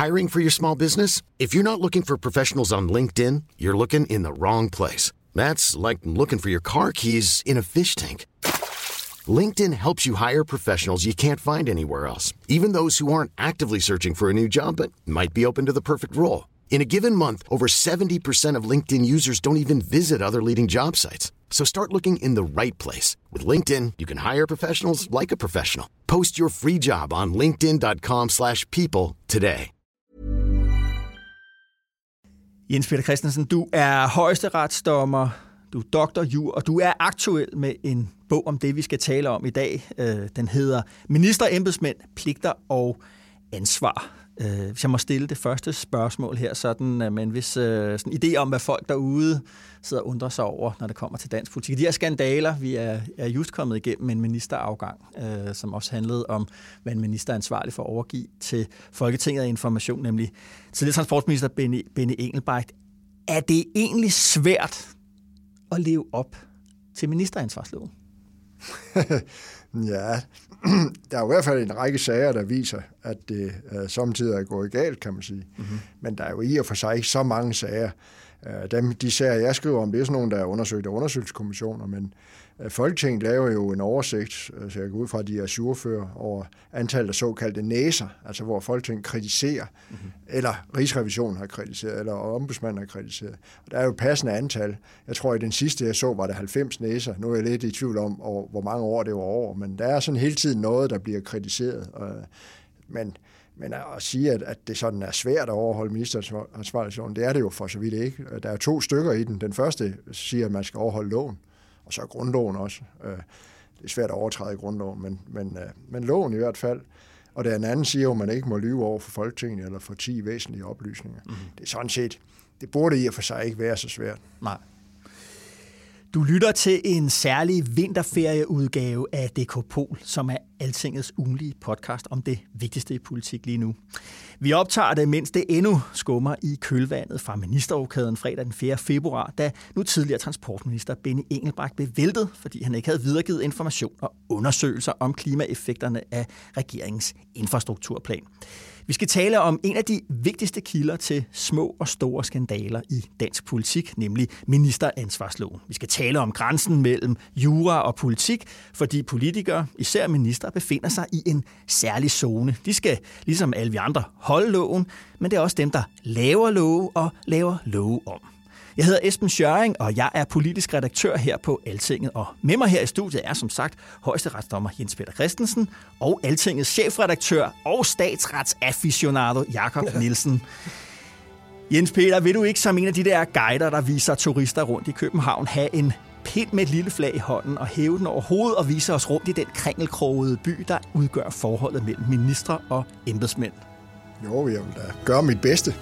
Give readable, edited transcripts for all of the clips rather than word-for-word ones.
Hiring for your small business? If you're not looking for professionals on LinkedIn, you're looking in the wrong place. That's like looking for your car keys in a fish tank. LinkedIn helps you hire professionals you can't find anywhere else, even those who aren't actively searching for a new job but might be open to the perfect role. In a given month, over 70% of LinkedIn users don't even visit other leading job sites. So start looking in the right place. With LinkedIn, you can hire professionals like a professional. Post your free job on linkedin.com/people today. Jens Peter Christensen, du er højesteretsdommer, du er doktor jur, og du er aktuel med en bog om det, vi skal tale om i dag. Den hedder Minister, embedsmænd, pligter og ansvar. Hvis jeg må stille det første spørgsmål her, sådan en vis sådan idé om, hvad folk derude sidder og undrer sig over, når det kommer til dansk politik. De her skandaler, vi er just kommet igennem en ministerafgang, som også handlede om, hvad en minister er ansvarlig for at overgive til Folketinget af information, nemlig tidligere transportminister Benny Engelbrecht. Er det egentlig svært at leve op til ministeransvarsloven? Ja, der er i hvert fald en række sager, der viser, at det samtidig er gået galt, kan man sige. Mm-hmm. Men der er jo i og for sig ikke så mange sager. De sager, jeg skriver om, det er sådan nogle, der er undersøgt af undersøgelseskommissioner, men Folketinget laver jo en oversigt, så jeg går ud fra, at de er ajourfører over antallet af såkaldte næser, altså hvor Folketinget kritiserer, eller Rigsrevisionen har kritiseret, eller ombudsmanden har kritiseret. Og der er jo passende antal. Jeg tror, i den sidste, jeg så, var der 90 næser. Nu er jeg lidt i tvivl om, hvor mange år det var over, men der er sådan hele tiden noget, der bliver kritiseret. Men at sige, at det sådan er svært at overholde ministeransvarlighedsloven, det er det jo for så vidt ikke. Der er 2 stykker i den. Den første siger, at man skal overholde loven, og så grundloven også. Det er svært at overtræde grundloven, men loven i hvert fald. Og den anden siger jo, at man ikke må lyve over for Folketinget eller for 10 væsentlige oplysninger. Mm-hmm. Det er sådan set, det burde i og for sig ikke være så svært. Nej. Du lytter til en særlig vinterferieudgave af DK Pol, som er Altingets ugenlige podcast om det vigtigste i politik lige nu. Vi optager det, mens det endnu skummer i kølvandet fra ministerrokaden fredag den 4. februar, da nu tidligere transportminister Benny Engelbrecht blev væltet, fordi han ikke havde videregivet information og undersøgelser om klimaeffekterne af regeringens infrastrukturplan. Vi skal tale om en af de vigtigste kilder til små og store skandaler i dansk politik, nemlig ministeransvarsloven. Vi skal tale om grænsen mellem jura og politik, fordi politikere, især ministre, befinder sig i en særlig zone. De skal, ligesom alle vi andre, holde loven, men det er også dem, der laver love og laver love om. Jeg hedder Esben Schøring, og jeg er politisk redaktør her på Altinget. Og med mig her i studiet er som sagt højesteretsdommer Jens Peter Christensen og Altingets chefredaktør og statsretsaficionado Jakob Nielsen. Jens Peter, vil du ikke som en af de der guider, der viser turister rundt i København, have en pind med et lille flag i hånden og hæve den over hovedet og vise os rundt i den kringelkrogede by, der udgør forholdet mellem ministre og embedsmænd? Jo, jeg vil da gøre mit bedste.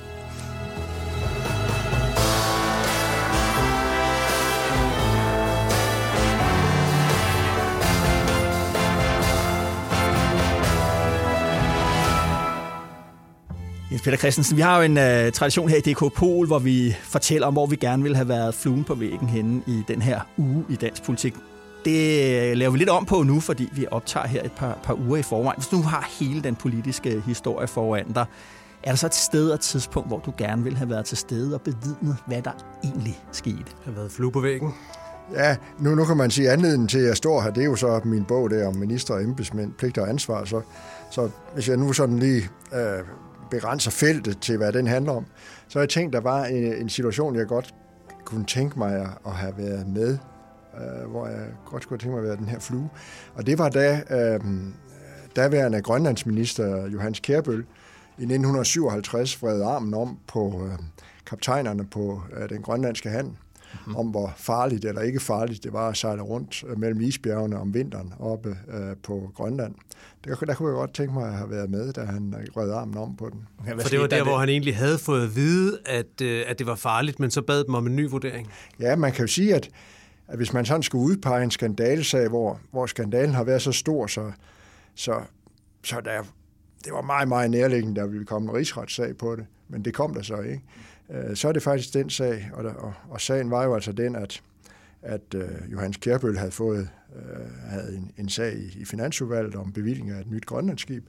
Jens Peter Christensen, vi har jo en tradition her i DK Pol, hvor vi fortæller om, hvor vi gerne ville have været fluen på væggen henne i den her uge i dansk politik. Det laver vi lidt om på nu, fordi vi optager her et par uger i forvejen. Hvis du nu har hele den politiske historie foran dig, er der så et sted og et tidspunkt, hvor du gerne ville have været til stede og bevidnet, hvad der egentlig skete? Har været flue på væggen? Ja, nu kan man sige, anledningen til, at jeg står her, det er jo så min bog der om minister og embedsmænd, pligter og ansvar. Så hvis jeg nu sådan lige begrænser feltet til, hvad den handler om, så har jeg tænkt, der var en situation, jeg godt kunne tænke mig at have været med, hvor jeg godt skulle tænke mig at være den her flue. Og det var da daværende grønlandsminister Johannes Kjærbøl i 1957 vred armen om på kaptajnerne på den grønlandske handel, om hvor farligt eller ikke farligt det var at sejle rundt mellem isbjergene om vinteren oppe på Grønland. Der kunne jeg godt tænke mig at have været med, da han vred armen om på den. Okay, for det var der, hvor han egentlig havde fået at vide, at det var farligt, men så bad dem om en ny vurdering. Ja, man kan jo sige, at hvis man sådan skulle udpege en skandalesag, hvor skandalen har været så stor, så det var meget, meget nærliggende, der ville komme en rigsretssag på det, men det kom der så ikke. Så er det faktisk den sag, og sagen var jo altså den, at Johannes Kjærbøl havde fået en sag i Finansudvalget om bevilling af et nyt grønlandsskib,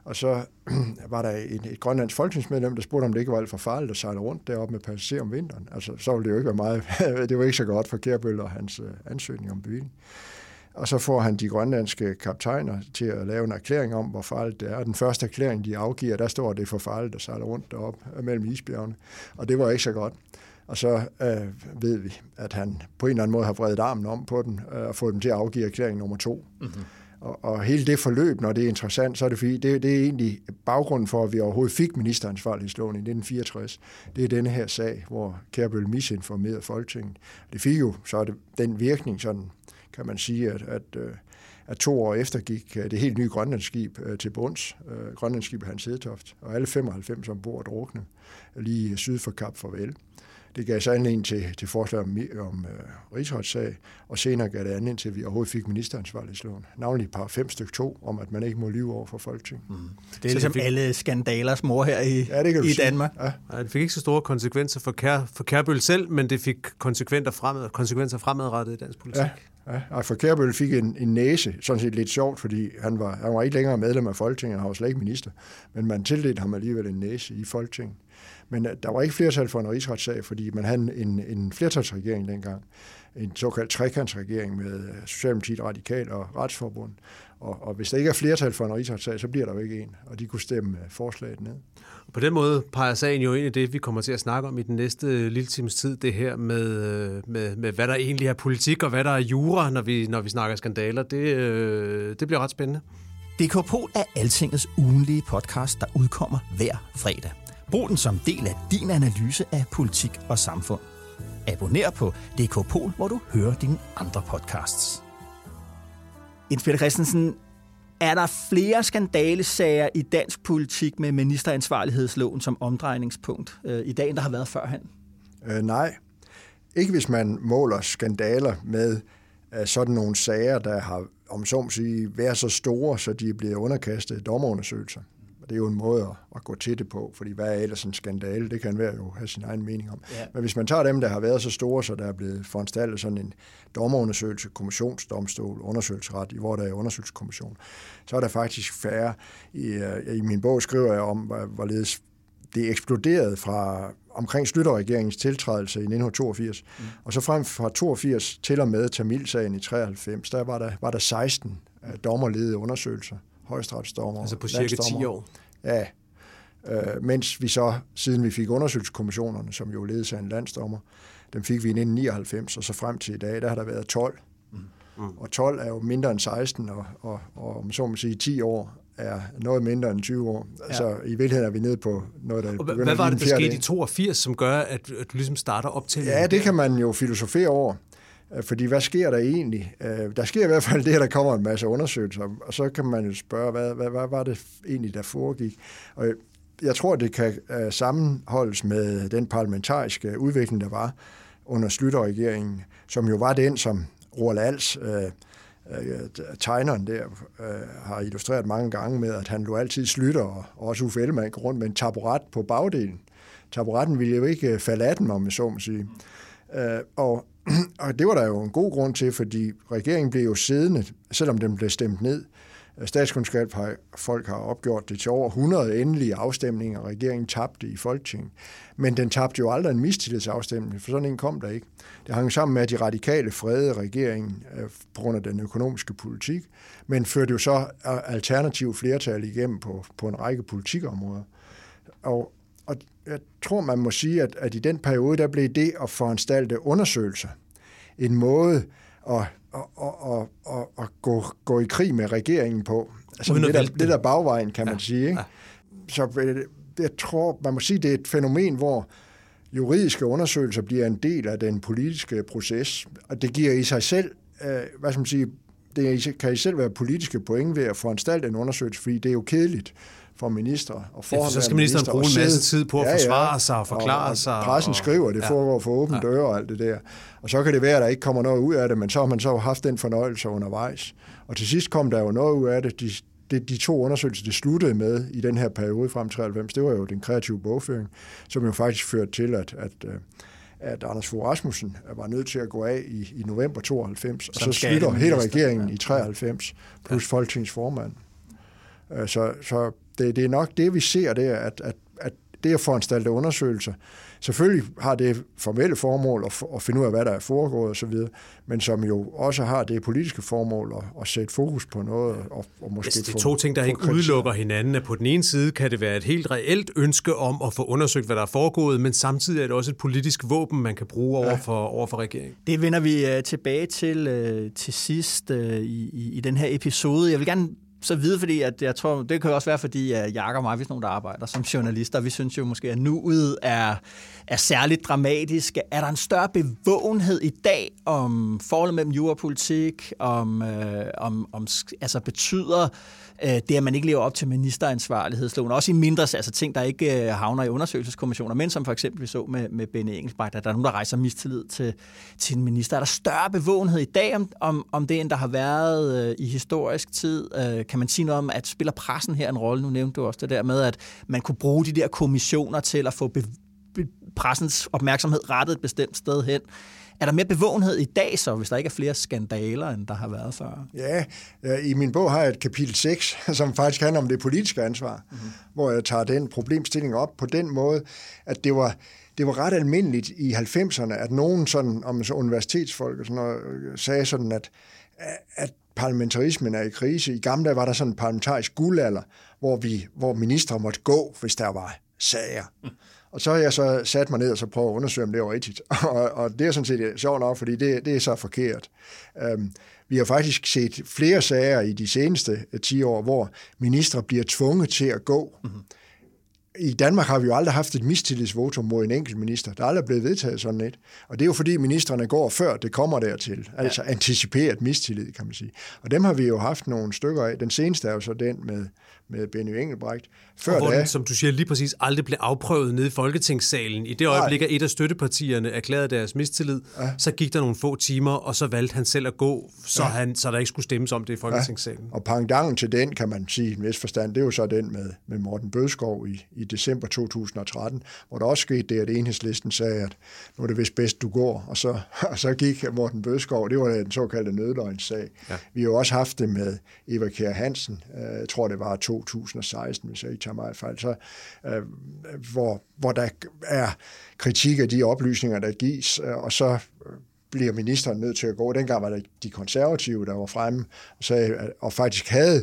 Og så var der et grønlandsk folketingsmedlem, der spurgte, om det ikke var alt for farligt at sejle rundt deroppe med passagerer om vinteren. Altså, så ville det jo ikke være meget, det var ikke så godt for Kjærbøl og hans ansøgning om bevilling. Og så får han de grønlandske kaptajner til at lave en erklæring om, hvor farligt det er. Den første erklæring, de afgiver, der står, at det er for farligt at sejle rundt deroppe mellem isbjergene. Og det var ikke så godt. Og så ved vi, at han på en eller anden måde har vredet armen om på den og fået dem til at afgive erklæring nummer 2. Mm-hmm. Og hele det forløb, når det er interessant, så er det fordi, det er egentlig baggrunden for, at vi overhovedet fik ministeransvarlighedsloven i 1964. Det er denne her sag, hvor Kjærbøl misinformerede Folketinget. Det fik jo så den virkning, sådan kan man sige, at 2 år efter gik det helt nye Grønlandsskib til bunds. Grønlandsskibet Hans Hedtoft, og alle 95 ombord drukne lige syd for Kap Farvel. Det gav sig anledning til forslag om rigsretssag, og senere gav det anledning til, at vi overhovedet fik ministeransvarlighedsloven. Navnlig par 5 stykke 2, om at man ikke må lyve over for Folketinget. Mm. Det er ligesom alle skandalers mor her i Danmark. Ja. Ja, det fik ikke så store konsekvenser for Kjærbøl selv, men det fik konsekvenser fremadrettet i dansk politik. Ja, for Kjærbøl fik en næse, sådan set lidt sjovt, fordi han var ikke længere medlem af Folketinget, han var slet ikke minister, men man tildelte ham alligevel en næse i Folketinget. Men der var ikke flertal for en rigsretssag, fordi man havde en flertalsregering dengang, en såkaldt trekantsregering med Socialdemokratiet, Radikal og Retsforbund. Og hvis der ikke er flertal for en rigsretssag, så bliver der jo ikke en, og de kunne stemme forslaget ned. På den måde peger sagen jo ind i det, vi kommer til at snakke om i den næste lille times tid, det her med hvad der egentlig er politik og hvad der er jura, når vi snakker skandaler. Det bliver ret spændende. DK-Pol er Altingets ugenlige podcast, der udkommer hver fredag. Brug den som del af din analyse af politik og samfund. Abonner på DK-Pol, hvor du hører dine andre podcasts. Jens Peter Christensen, er der flere skandalesager i dansk politik med ministeransvarlighedsloven som omdrejningspunkt i dag, end der har været førhen? Nej. Ikke hvis man måler skandaler med sådan nogle sager, der har, om så må sige, været så store, så de er blevet underkastet dommerundersøgelser. Det er jo en måde at gå til det på, fordi hvad er ellers en skandale? Det kan enhver jo have sin egen mening om. Ja. Men hvis man tager dem, der har været så store, så der er blevet foranstaltet sådan en dommerundersøgelse, kommissionsdomstol, undersøgelsesret, hvor der er undersøgelseskommission, så er der faktisk færre. I min bog skriver jeg om, hvorledes det eksploderede fra omkring Schlüter-regeringens tiltrædelse i 1982, og så frem fra 82 til og med Tamilsagen i 93, der var der 16 dommerledede undersøgelser. Højesteretsdommer. Altså på cirka 10 år? Ja. Mens vi så, siden vi fik undersøgelseskommissionerne, som jo ledes af en landsdommer, dem fik vi i 1999, og så frem til i dag, der har der været 12. Og 12 er jo mindre end 16, og om så må sige 10 år er noget mindre end 20 år. Ja. Så i virkeligheden er vi nede på noget, der begynder. Hvad var det, der skete i 82, som gør, at du ligesom starter optællingen? Ja, det kan man jo filosofere over. Fordi hvad sker der egentlig? Der sker i hvert fald det, at der kommer en masse undersøgelser, og så kan man jo spørge, hvad var det egentlig, der foregik? Og jeg tror, det kan sammenholdes med den parlamentariske udvikling, der var under Schlüter-regeringen, som jo var den, som Roald Als, tegneren der, har illustreret mange gange med, at han lå altid Schlüter, og også Uffe Ellemann gå rundt med en taburet på bagdelen. Taburetten ville jo ikke falde af den, om man så må sige. Og det var der jo en god grund til, fordi regeringen blev jo siddende, selvom den blev stemt ned. Statskundskabsfolk har opgjort det til over 100 endelige afstemninger, regeringen tabte i Folketinget. Men den tabte jo aldrig en mistillidsafstemning, for sådan en kom der ikke. Det hang sammen med, at de radikale fredede regeringen på grund af den økonomiske politik, men førte jo så alternativ flertal igennem på en række politikområder. Og jeg tror, man må sige, at i den periode, der blev det at foranstalte undersøgelser en måde at gå i krig med regeringen på. Altså det der bagvejen, kan man sige. Ikke? Så jeg tror, man må sige, det er et fænomen, hvor juridiske undersøgelser bliver en del af den politiske proces, og det giver i sig selv, hvad skal man sige, det kan i selv være politiske point ved at foranstalte en undersøgelse, fordi det er jo kedeligt for ministre og forhåndværende. Så skal ministeren bruge en masse tid på at forsvare sig og forklare sig. Pressen skriver, det foregår for åbne døre og alt det der. Og så kan det være, at der ikke kommer noget ud af det, men så har man så haft den fornøjelse undervejs. Og til sidst kom der jo noget ud af det. De 2 undersøgelser, det sluttede med i den her periode frem til 93, det var jo den kreative bogføring, som jo faktisk førte til, at Anders Fogh Rasmussen var nødt til at gå af i november 92, og så slutter hele regeringen i 93, plus Folketingets formand. Så Det er nok det, vi ser der, at det at foranstalte undersøgelser, selvfølgelig har det formelle formål at finde ud af, hvad der er foregået osv., men som jo også har det politiske formål at sætte fokus på noget. Og måske det er to ting, der ikke udelukker hinanden. At på den ene side kan det være et helt reelt ønske om at få undersøgt, hvad der er foregået, men samtidig er det også et politisk våben, man kan bruge over for regeringen. Det vender vi tilbage til sidst i den her episode. Jeg vil gerne så vide, fordi at jeg tror, det kan også være, fordi Jakob og mig, hvis nogen, der arbejder som journalister, vi synes jo måske, at nuet er særligt dramatisk. Er der en større bevågenhed i dag om forholdet mellem jura og politik, altså betyder det, at man ikke lever op til ministeransvarlighedsloven, også i mindre altså ting, der ikke havner i undersøgelseskommissioner, men som for eksempel vi så med Benny Engelbrecht, at der er nogen, der rejser mistillid til en minister. Er der større bevågenhed i dag om det, end der har været i historisk tid? Kan man sige noget om, at spiller pressen her en rolle? Nu nævnte du også det der med, at man kunne bruge de der kommissioner til at få pressens opmærksomhed rettet et bestemt sted hen. Er der mere bevågenhed i dag så, hvis der ikke er flere skandaler, end der har været før? Ja, i min bog har jeg et kapitel 6, som faktisk handler om det politiske ansvar, hvor jeg tager den problemstilling op på den måde, at det var ret almindeligt i 90'erne, at nogen sådan, om så universitetsfolk og sådan noget, sagde sådan, at parlamentarismen er i krise. I gamle dage var der sådan en parlamentarisk guldalder, hvor ministre måtte gå, hvis der var sager. Og så har jeg så sat mig ned og så prøvet at undersøge, om det var rigtigt. Og det er sådan set sjovt nok, fordi det er så forkert. Vi har faktisk set flere sager i de seneste 10 år, hvor ministre bliver tvunget til at gå. Mm-hmm. I Danmark har vi jo aldrig haft et mistillidsvotum mod en enkelt minister. Der er aldrig blevet vedtaget sådan et. Og det er jo fordi ministerne går før det kommer dertil. Altså anticiperet mistillid, kan man sige. Og dem har vi jo haft nogle stykker af. Den seneste er jo så den med Benny Engelbrecht. Før hvor den, som du siger, lige præcis aldrig blev afprøvet nede i Folketingssalen. I det øjeblik, at et af støttepartierne erklærede deres mistillid, så gik der nogle få timer, og så valgte han selv at gå, så der ikke skulle stemmes om det i Folketingssalen. Og pendanten til den, kan man sige i en vis forstand, det er jo så den med Morten Bødskov i december 2013, hvor der også skete det, at Enhedslisten sagde, at nu er det vist bedst, du går. Og så gik Morten Bødskov, det var den såkaldte nødløgnssag. Ja. Vi har jo også haft det med Eva Kjær Hansen, jeg tror det var 2016, hvis jeg ikke tager meget fejl, så, hvor der er kritik af de oplysninger, der gives, og så bliver ministeren nødt til at gå. Dengang var det de konservative, der var fremme og faktisk havde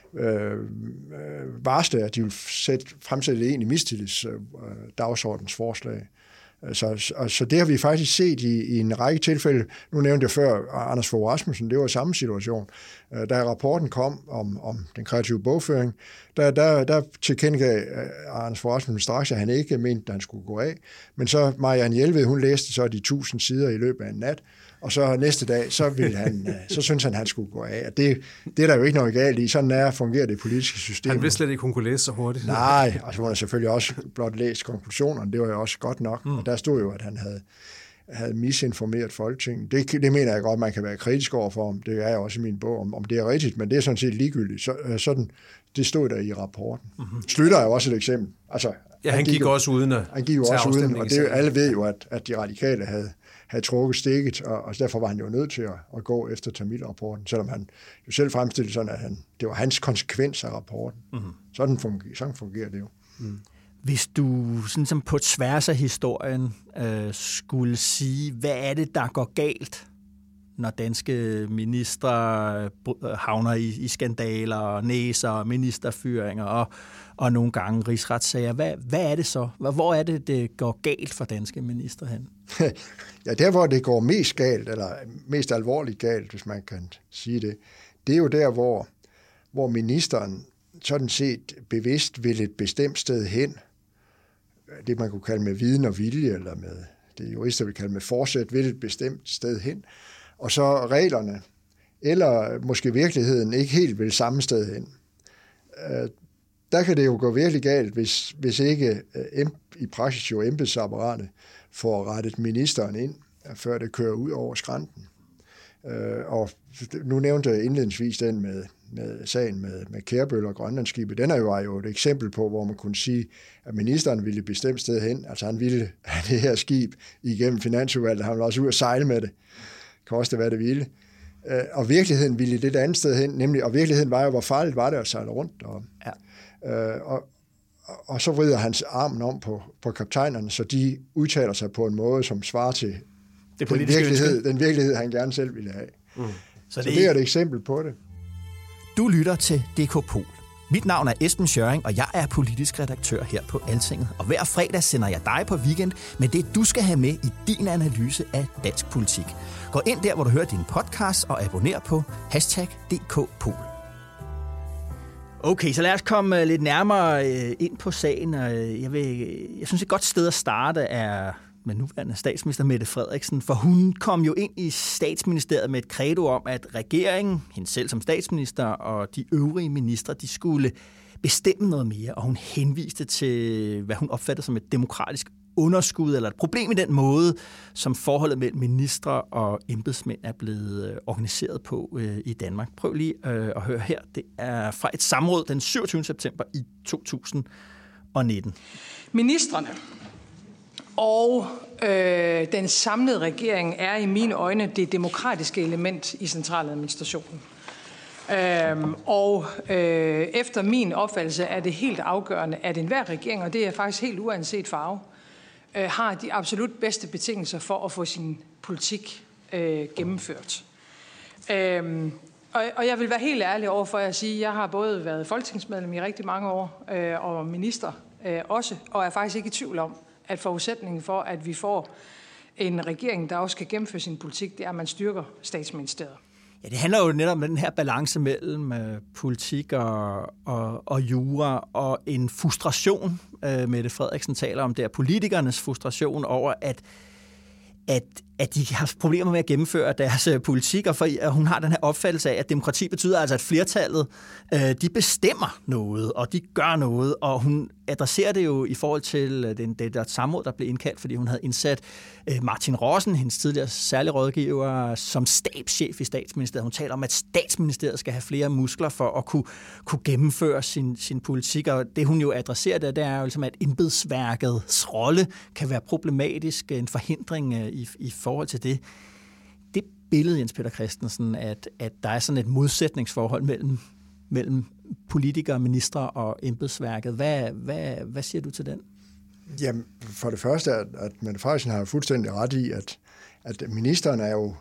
varslet, at de ville fremsætte et egentlig mistillidsdagsordensforslag. Så det har vi faktisk set i en række tilfælde. Nu nævnte jeg før Anders Fogh Rasmussen, det var samme situation. Da rapporten kom om den kreative bogføring, der tilkendegav Anders Fogh Rasmussen straks, at han ikke mente, at han skulle gå af. Men så Marianne Jelved, hun læste så de 1000 sider i løbet af en nat, og så næste dag, så synes han skulle gå af. Det er der jo ikke noget galt i. Sådan fungerer det politiske system. Han vidste slet ikke, hun kunne læse så hurtigt. Nej, og så var der selvfølgelig også blot læst konklusionerne. Det var jo også godt nok. Og der stod jo, at han havde misinformeret Folketinget. Det mener jeg godt, man kan være kritisk overfor, om det er jeg også i min bog, om det er rigtigt, men det er sådan set ligegyldigt. Sådan, det stod der i rapporten. Mm-hmm. Slytter er jo også et eksempel. Altså, han gik også uden at han gik jo også uden, og alle ved jo, at de radikale havde trukket stikket, og derfor var han jo nødt til at gå efter Tamil-rapporten, selvom han jo selv fremstillede sådan, at det var hans konsekvens af rapporten. Mm-hmm. Sådan fungerer det jo. Mm. Hvis du sådan som på tværs af historien skulle sige, hvad er det, der går galt, når danske ministre havner i skandaler, næser, ministerfyringer og nogle gange rigsretssager. Hvad er det så? Hvor er det går galt for danske ministre hen? Ja, der hvor det går mest galt, eller mest alvorligt galt, hvis man kan sige det, det er jo der, hvor ministeren sådan set bevidst vil et bestemt sted hen, det man kunne kalde med viden og vilje, eller med det jurister vil kalde med forsæt, vil et bestemt sted hen, og så reglerne, eller måske virkeligheden, ikke helt vil samme sted hen. Der kan det jo gå virkelig galt, hvis ikke i praksis jo embedsapparatet får rettet ministeren ind, før det kører ud over skrænten. Og nu nævnte jeg indledningsvis den med sagen med Kærbøl og Grønlandsskibet. Den var jo et eksempel på, hvor man kunne sige, at ministeren ville et bestemt sted hen. Altså han ville have det her skib igennem Finansudvalget. Han ville også ud og sejle med det. Koste hvad det ville. Og virkeligheden ville det andet sted hen, nemlig, og virkeligheden var jo, hvor farligt var det at sejle rundt. Og så vrider hans armen om på kaptajnerne, så de udtaler sig på en måde, som svarer til den virkelighed, han gerne selv ville have. Så det er et eksempel på det. Du lytter til DK Pol. Mit navn er Esben Schøring, og jeg er politisk redaktør her på Altinget. Og hver fredag sender jeg dig på weekend med det, du skal have med i din analyse af dansk politik. Gå ind der, hvor du hører din podcast, og abonner på #DKPol. Okay, så lad os komme lidt nærmere ind på sagen. Jeg synes, et godt sted at starte er med nuværende statsminister Mette Frederiksen, for hun kom jo ind i statsministeriet med et credo om, at regeringen, hende selv som statsminister og de øvrige ministre, de skulle bestemme noget mere, og hun henviste til, hvad hun opfattede som et demokratisk underskud, eller et problem i den måde, som forholdet mellem ministre og embedsmænd er blevet organiseret på i Danmark. Prøv lige at høre her. Det er fra et samråd den 27. september i 2019. Ministrene og den samlede regering er i mine øjne det demokratiske element i centraladministrationen. Efter min opfattelse er det helt afgørende, at enhver regering, og det er faktisk helt uanset farve, har de absolut bedste betingelser for at få sin politik gennemført. Og jeg vil være helt ærlig overfor at sige, at jeg har både været folketingsmedlem i rigtig mange år, og minister også, og er faktisk ikke i tvivl om, at forudsætningen for, at vi får en regering, der også kan gennemføre sin politik, det er, at man styrker statsministeriet. Ja, det handler jo netop om den her balance mellem politik og jura, og en frustration, Mette Frederiksen taler om, det er politikernes frustration over, at de har problemer med at gennemføre deres politik, og hun har den her opfattelse af, at demokrati betyder altså, at flertallet, de bestemmer noget, og de gør noget, og hun adresserer det jo i forhold til det der samråd, der blev indkaldt, fordi hun havde indsat Martin Rossen, hendes tidligere særlige rådgiver, som stabschef i statsministeriet. Hun taler om, at statsministeriet skal have flere muskler for at kunne gennemføre sin politik, og det hun jo adresserer, det er jo ligesom, at embedsværkets rolle kan være problematisk, en forhindring i forhold til det. Det billede, Jens Peter Christensen, at der er sådan et modsætningsforhold mellem politikere, ministre og embedsværket. Hvad siger du til den? Jamen, for det første, at Mette Frederiksen har fuldstændig ret i, at ministeren er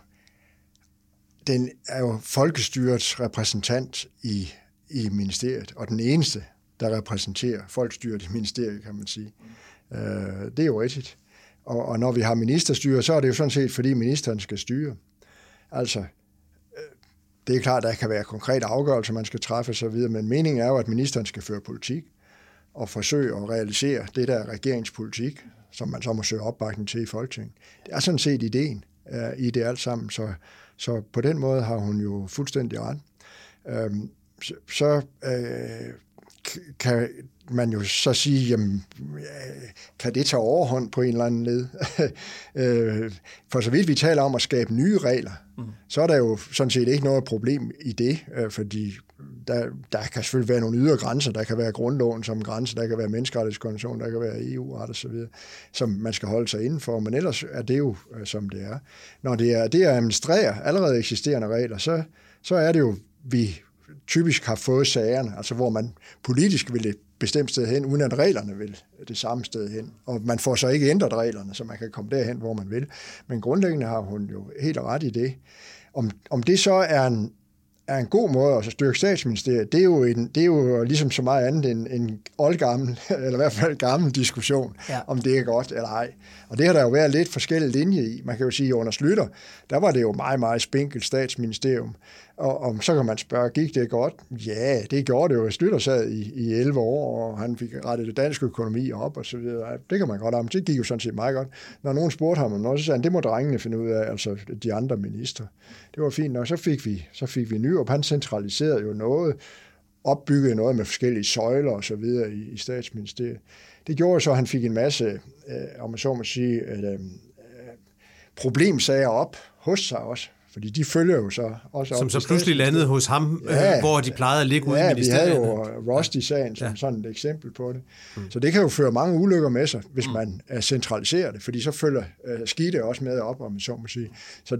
jo folkestyrets repræsentant i ministeriet, og den eneste, der repræsenterer folkestyret i ministeriet, kan man sige. Det er jo rigtigt. Og når vi har ministerstyre, så er det jo sådan set, fordi ministeren skal styre. Altså, det er klart, at der kan være konkrete afgørelser, man skal træffe og så videre, men meningen er jo, at ministeren skal føre politik og forsøge at realisere det der regeringspolitik, som man så må søge opbakning til i Folketinget. Det er sådan set ideen i det alt sammen, så på den måde har hun jo fuldstændig ret. Kan man jo så sige, jamen, kan det tage overhånd på en eller anden led? For så vidt vi taler om at skabe nye regler, så er der jo sådan set ikke noget problem i det, fordi der kan selvfølgelig være nogle ydre grænser, der kan være grundloven som grænse, der kan være menneskerettighedskonventionen, der kan være EU-ret og så videre, som man skal holde sig indenfor, men ellers er det jo, som det er. Når det er at administrere allerede eksisterende regler, så er det jo, vi typisk har fået sagerne, altså hvor man politisk vil et bestemt sted hen, uden at reglerne vil det samme sted hen. Og man får så ikke ændret reglerne, så man kan komme derhen, hvor man vil. Men grundlæggende har hun jo helt ret i det. Om det så er en god måde at styrke statsministeriet, det er jo ligesom så meget andet en oldgammel, eller i hvert fald gammel diskussion, om det er godt eller ej. Og det har der jo været lidt forskellige linje i. Man kan jo sige, at under Schlüter, der var det jo meget, meget spinkelt statsministerium. Og så kan man spørge, gik det godt? Ja, det gjorde det jo. Schlüter sad i 11 år, og han fik rettet det danske økonomi op og så videre. Det kan man godt om. Det gik jo sådan set meget godt. Når nogen spurgte ham om noget, så sagde han, det må drengene finde ud af, altså de andre ministre. Det var fint nok. Så fik vi Nyrup. Han centraliserede jo noget, opbyggede noget med forskellige søjler og så videre i statsministeriet. Det gjorde så, at han fik en masse, om man så må sige, problemsager op hos sig også. Fordi de følger jo så også... Som så pludselig landede hos ham, hvor de plejede at ligge ude i ministeriet. Ja, vi havde jo Rusty-sagen som sådan et eksempel på det. Så det kan jo føre mange ulykker med sig, hvis man centraliserer det, fordi så følger skidte også med op, om så må sige. Så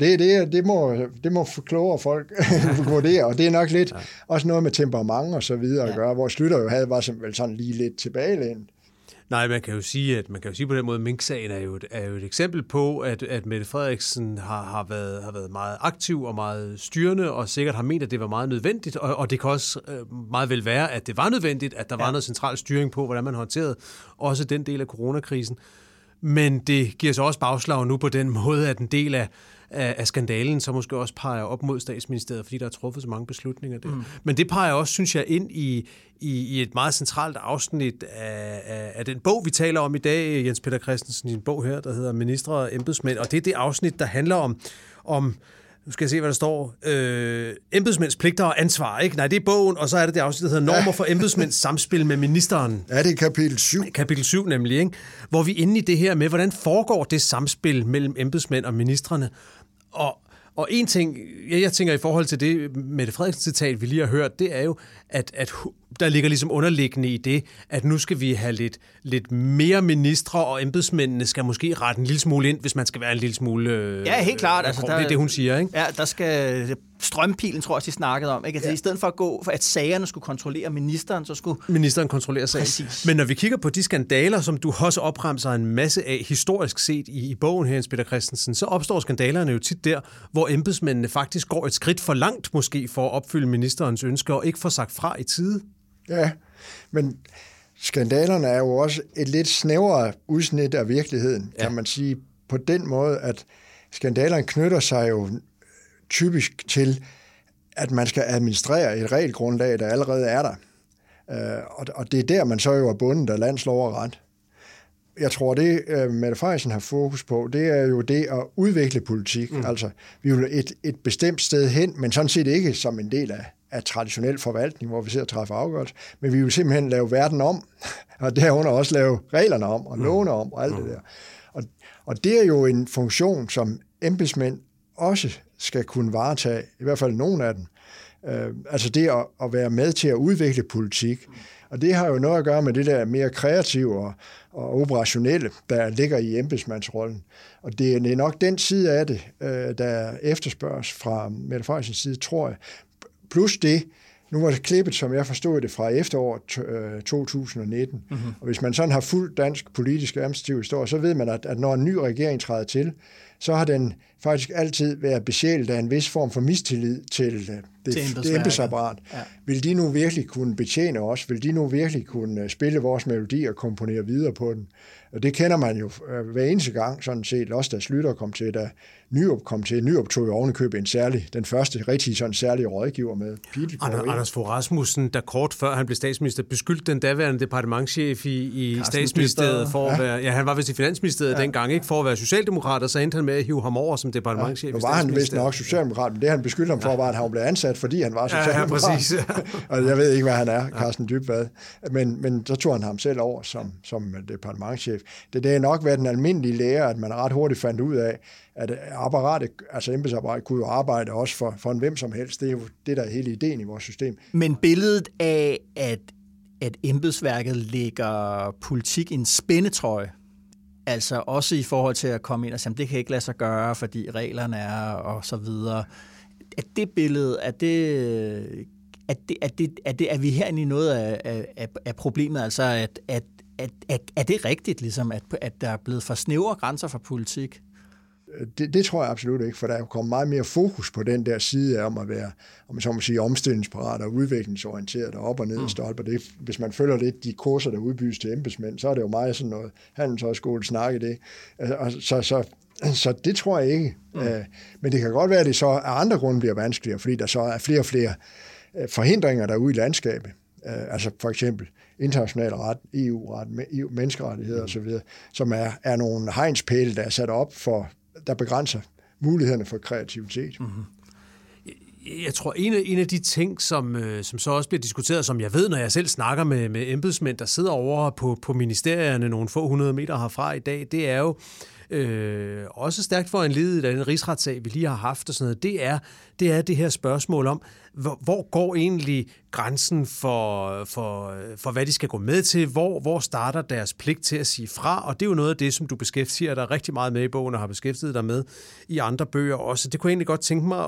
det må klogere folk vurdere, og det er nok lidt også noget med temperament og så videre at gøre, hvor Schlüter jo var sådan lige lidt tilbagelænet. Nej, man kan jo sige på den måde, at Mink-sagen er jo et eksempel på, at Mette Frederiksen har været meget aktiv og meget styrende, og sikkert har ment, at det var meget nødvendigt, og det kan også meget vel være, at det var nødvendigt, at der var noget central styring på, hvordan man håndterede også den del af coronakrisen. Men det giver så også bagslag nu på den måde, at en del af skandalen så måske også peger op mod statsministeriet, fordi der er truffet så mange beslutninger der. Men det peger også, synes jeg, ind i et meget centralt afsnit af den bog, vi taler om i dag, Jens Peter Christensen, i en bog her, der hedder Ministre og embedsmænd, og det er det afsnit, der handler om nu skal jeg se, hvad der står. Embedsmænds pligter og ansvar, ikke? Nej, det er bogen, og så er det afsnit, der hedder Normer for embedsmænds samspil med ministeren. Ja, det er kapitel 7. Kapitel 7 nemlig, ikke? Hvor vi er inde i det her med, hvordan foregår det samspil mellem embedsmænd og ministrene. Og en ting, jeg tænker i forhold til det Mette Frederiksen citat, vi lige har hørt, det er jo, at der ligger ligesom underliggende i det, at nu skal vi have lidt mere ministre, og embedsmændene skal måske rette en lille smule ind, hvis man skal være en lille smule... Ja, helt klart. Altså, det er det, hun siger, ikke? Ja, der skal... Strømpilen, tror jeg, de snakkede om. Ikke? Altså, i stedet for at sagerne skulle kontrollere ministeren, så skulle... Ministeren kontrollere sagen. Præcis. Men når vi kigger på de skandaler, som du også opremser en masse af historisk set i bogen her, Jens Peter Christensen, så opstår skandalerne jo tit der, hvor embedsmændene faktisk går et skridt for langt måske for at opfylde ministerens ønsker og ikke får sagt fra i tide. Ja, men skandalerne er jo også et lidt snævrere udsnit af virkeligheden, kan man sige, på den måde, at skandalerne knytter sig jo typisk til, at man skal administrere et regelgrundlag, der allerede er der. Og det er der, man så jo er bundet af landslov og ret. Jeg tror, det Mette Frederiksen har fokus på, det er jo det at udvikle politik. Altså, vi vil et bestemt sted hen, men sådan set ikke som en del af traditionel forvaltning, hvor vi ser at træffe afgørelser, men vi vil simpelthen lave verden om, og derunder også lave reglerne om, og lovene om, og alt det der. Og det er jo en funktion, som embedsmænd også skal kunne varetage, i hvert fald nogle af dem. Altså det at være med til at udvikle politik. Og det har jo noget at gøre med det der mere kreative og operationelle, der ligger i embedsmandsrollen. Og det er nok den side af det, der efterspørges fra Mette Frederiksens side, tror jeg. Plus det, nu var det klippet, som jeg forstod det, fra efteråret 2019. Og hvis man sådan har fuldt dansk politisk administrativ historie, så ved man, at når en ny regering træder til, så har den faktisk altid været besjælet af en vis form for mistillid til det embedsapparat. Ja. Vil de nu virkelig kunne betjene os? Vil de nu virkelig kunne spille vores melodi og komponere videre på den? Og det kender man jo hver eneste gang, sådan set. Også da Schlüter kom til, da Nyrup kom til. Nyrup tog jo ovenikøbet den første rigtig sådan særlige rådgiver med. Anders Fogh Rasmussen, der kort før han blev statsminister, beskyldte den daværende departementschef i statsministeriet for at være... Ja, han var vist i Finansministeriet dengang, ikke for at være socialdemokrat, og så endte han med at hive ham over som departementschef i statsministeriet. Nu var han vist nok socialdemokrat, men det han beskyldte ham for, var, at han blev ansat, fordi han var socialdemokrat. Ja, præcis. Og jeg ved ikke, hvad han er, Carsten Dybvad. Men så tog han ham selv over som departementschef. Det er nok været den almindelige lære, at man ret hurtigt fandt ud af, at apparatet, altså embedsapparatet, kunne jo arbejde også for en hvem som helst. Det er jo det, der er hele ideen i vores system. Men billedet af, at embedsværket lægger politik i en spændetrøje, altså også i forhold til at komme ind og sige, det kan ikke lade sig gøre, fordi reglerne er og så videre. At det billede, er vi herinde i noget af problemet, altså er det rigtigt, ligesom, at der er blevet for snævre grænser for politik? Det tror jeg absolut ikke, for der er kommet meget mere fokus på den der side af om at være, om man så må sige, omstillingsparat og udviklingsorienteret og op og ned og stolper. Det, hvis man følger lidt de kurser, der udbydes til embedsmænd, så er det jo meget sådan noget handelshøjskole snak i det. Så det tror jeg ikke. Men det kan godt være, at det så af andre grunde bliver vanskeligere, fordi der så er flere og flere forhindringer derude i landskabet. Altså for eksempel international ret, EU-ret, menneskerettigheder osv., som er nogle hegnspæle, der er sat op der begrænser mulighederne for kreativitet. Jeg tror, en af de ting, som så også bliver diskuteret, som jeg ved, når jeg selv snakker med embedsmænd, der sidder over på ministerierne nogle få 100 meter herfra i dag, det er jo også stærkt foranlediget af den rigsretssag, vi lige har haft og sådan noget, det er det her spørgsmål om, hvor går egentlig grænsen for hvad de skal gå med til, hvor starter deres pligt til at sige fra, og det er jo noget af det, som du beskæftiger dig rigtig meget med i bogen og har beskæftiget dig med i andre bøger også. Det kunne jeg egentlig godt tænke mig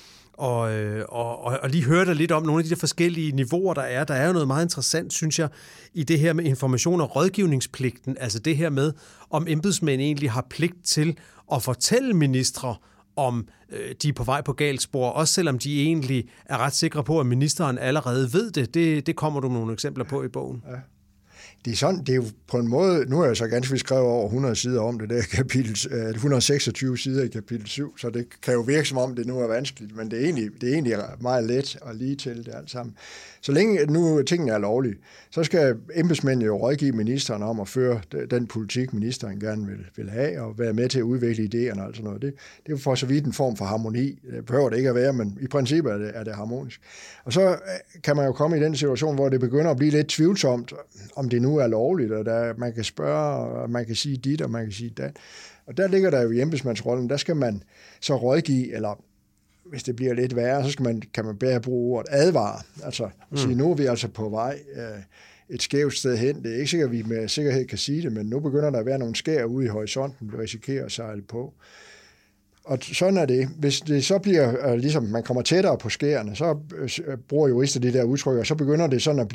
og lige høre dig lidt om nogle af de der forskellige niveauer, der er. Der er jo noget meget interessant, synes jeg, i det her med information- og rådgivningspligten. Altså det her med, om embedsmænd egentlig har pligt til at fortælle ministre, om de er på vej på galt spor, også selvom de egentlig er ret sikre på, at ministeren allerede ved det. Det kommer du nogle eksempler på i bogen. Ja. Det er jo på en måde, nu har jeg så ganske skrevet over 100 sider om det der kapitel, 126 sider i kapitel 7, så det kan jo virke som om det nu er vanskeligt, men det er egentlig meget let og lige til det alt sammen. Så længe nu tingene er lovlige, så skal embedsmændene jo rådgive ministeren om at føre den politik, ministeren gerne vil have, og være med til at udvikle idéerne og sådan noget. Det er jo for så vidt en form for harmoni. Det behøver det ikke at være, men i princippet er det harmonisk. Og så kan man jo komme i den situation, hvor det begynder at blive lidt tvivlsomt, om det nu er lovligt, og man kan spørge, og man kan sige dit, og man kan sige dat. Og der ligger der jo i embedsmandsrollen, der skal man så rådgive, eller hvis det bliver lidt værre, så kan man bedre bruge ordet advare. Altså sige, nu er vi altså på vej et skævt sted hen. Det er ikke sikkert, at vi med sikkerhed kan sige det, men nu begynder der at være nogle skær ude i horisonten, vi risikerer at sejle på. Og sådan er det. Hvis det så bliver, ligesom man kommer tættere på skærene, så bruger jurister det der udtryk, og så begynder det sådan at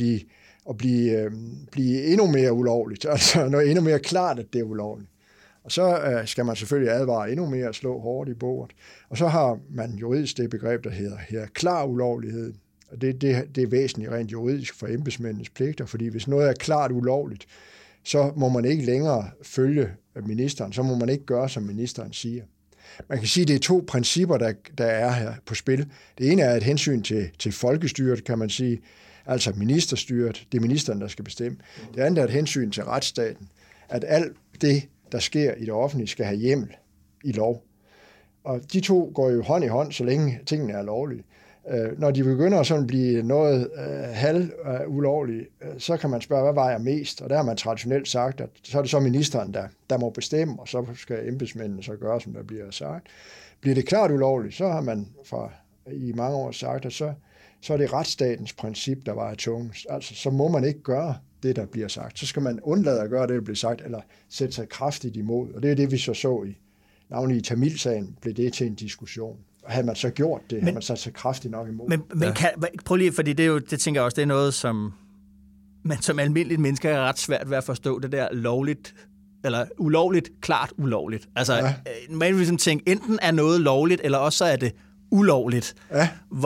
blive endnu mere ulovligt. Altså noget endnu mere klart, at det er ulovligt. Og så skal man selvfølgelig advare endnu mere og slå hårdt i bordet. Og så har man juridisk det begreb, der hedder klar ulovlighed. Og det er væsentligt rent juridisk for embedsmændenes pligter, fordi hvis noget er klart ulovligt, så må man ikke længere følge ministeren, så må man ikke gøre, som ministeren siger. Man kan sige, at det er to principper, der er her på spil. Det ene er et hensyn til folkestyret, kan man sige, altså ministerstyret, det er ministeren, der skal bestemme. Det andet er et hensyn til retsstaten, at alt det, der sker i det offentlige, skal have hjemmel i lov. Og de to går jo hånd i hånd, så længe tingene er lovlige. Når de begynder sådan at blive noget ulovlige, så kan man spørge, hvad vejer mest? Og der har man traditionelt sagt, at så er det så ministeren, der må bestemme, og så skal embedsmændene så gøre, som der bliver sagt. Bliver det klart ulovligt, så har man i mange år sagt, at så er det retsstatens princip, der vejer tungest. Altså, så må man ikke gøre det, der bliver sagt. Så skal man undlade at gøre det, der bliver sagt, eller sætte sig kraftigt imod. Og det er det, vi så i. Navnlig i Tamilsagen blev det til en diskussion. Og havde man så gjort det, havde man sat sig kraftigt nok imod. Men prøv lige, fordi det tænker jeg også, det er noget, som man som almindeligt menneske er ret svært ved at forstå, det der lovligt, eller ulovligt, klart ulovligt. Altså, man vil ligesom tænke, enten er noget lovligt, eller også så er det ulovligt. Ja.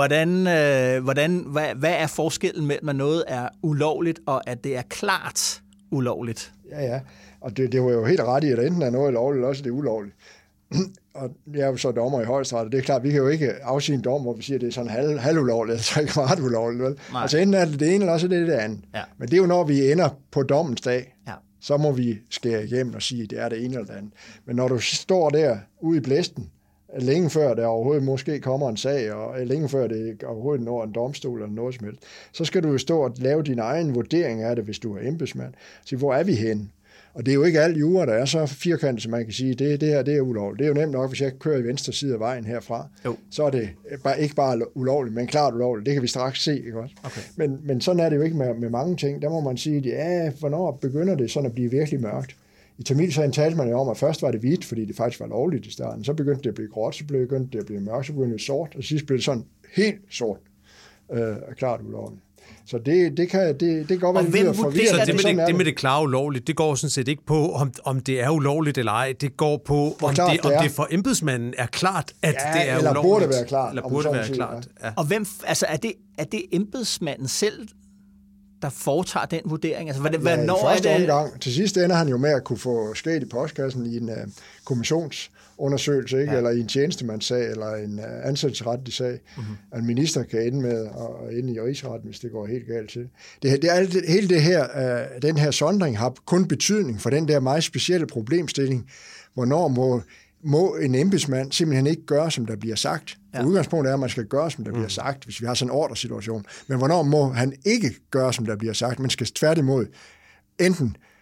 Hvad er forskellen mellem, at noget er ulovligt, og at det er klart ulovligt? Ja. Og det var jo helt ret i, at enten er noget lovligt, eller også det er ulovligt. Og jeg er jo så dommer i Højesteret, og det er klart, vi kan jo ikke afsige en dom, hvor vi siger, at det er sådan halvulovligt, eller så ikke meget ulovligt. Vel? Altså enten er det ene, eller også er det andet. Ja. Men det er jo, når vi ender på dommens dag, så må vi skære igennem og sige, at det er det ene eller det andet. Men når du står der ude i blæsten, længe før der overhovedet måske kommer en sag, og længe før det overhovedet når en domstol eller noget som helst, så skal du jo stå og lave din egen vurdering af det, hvis du er embedsmand. Så hvor er vi henne? Og det er jo ikke alt jura, der er så firkantet, som man kan sige, det her det er ulovligt. Det er jo nemt nok, hvis jeg kører i venstre side af vejen herfra, så er det ikke bare ulovligt, men klart ulovligt. Det kan vi straks se, ikke også? Okay. Men sådan er det jo ikke med mange ting. Der må man sige, hvornår begynder det sådan at blive virkelig mørkt? I Tamilsagen talte man jo om, at først var det hvidt, fordi det faktisk var lovligt i starten. Så begyndte det at blive gråt, så begyndte det at blive mørkt, så begyndte det sort, og sidst blev det sådan helt sort, klart ulovligt. Så det kan godt være lidt forvirrende. Det med det klare ulovligt, det går sådan set ikke på, om det er ulovligt eller ej. Det går på, om det for embedsmanden er klart, at det er eller ulovligt. Burde være klart. Eller burde være klart. Ja. Og er det embedsmanden selv, der foretager den vurdering? Altså, i første omgang. Til sidst ender han jo med at kunne få skæt i postkassen i en kommissionsundersøgelse, ikke? Eller i en tjenestemandssag, eller en ansættelsesretlig sag. Mm-hmm. En minister kan ende med at ende i rigsretten, hvis det går helt galt til. Hele det her, den her sondring har kun betydning for den der meget specielle problemstilling. Hvornår må en embedsmand simpelthen ikke gøre, som der bliver sagt. Ja. Udgangspunktet er, at man skal gøre, som der bliver sagt, hvis vi har sådan en ordersituation. Men hvornår må han ikke gøre, som der bliver sagt, men skal tværtimod enten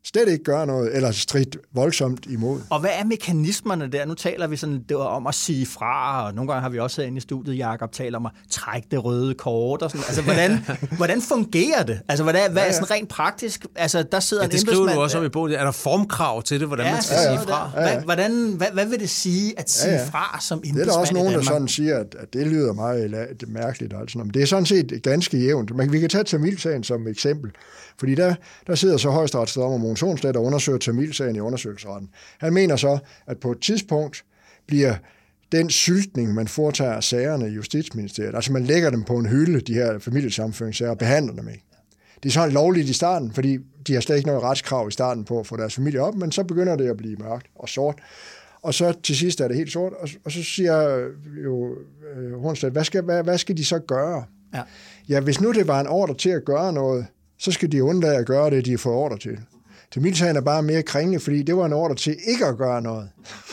slet ikke gøre noget, eller stridt voldsomt imod. Og hvad er mekanismerne der? Nu taler vi sådan, det var om at sige fra, og nogle gange har vi også herinde i studiet, Jakob, taler om at trække det røde kort og sådan. Altså, hvordan fungerer det? Altså, hvad er sådan rent praktisk? Altså, der sidder en embedsmand... Det skriver du også om i bogen. Er der formkrav til det, hvordan man skal sige fra? Hvad vil det sige at sige fra som embedsmand? Det er der også nogen, der sådan siger, at det lyder meget mærkeligt. Altså. Men det er sådan set ganske jævnt. Vi kan tage Tamilsagen som eksempel. Fordi der sidder så højesteretsdommer Mogens Hornstedt og undersøger Tamilsagen i undersøgelsesretten. Han mener så, at på et tidspunkt bliver den syltning, man foretager af sagerne i Justitsministeriet, altså man lægger dem på en hylde, de her familiesammenføringssager, og behandler dem ikke. Det er sådan lovligt i starten, fordi de har slet ikke noget retskrav i starten på at få deres familie op, men så begynder det at blive mørkt og sort. Og så til sidst er det helt sort, og så siger jo Hornstedt, hvad skal de så gøre? Ja, hvis nu det var en ordre til at gøre noget, så skal de undlade at gøre det, de får ordre til. Tamilsagen er bare mere kringelig, fordi det var en ordre til ikke at gøre noget.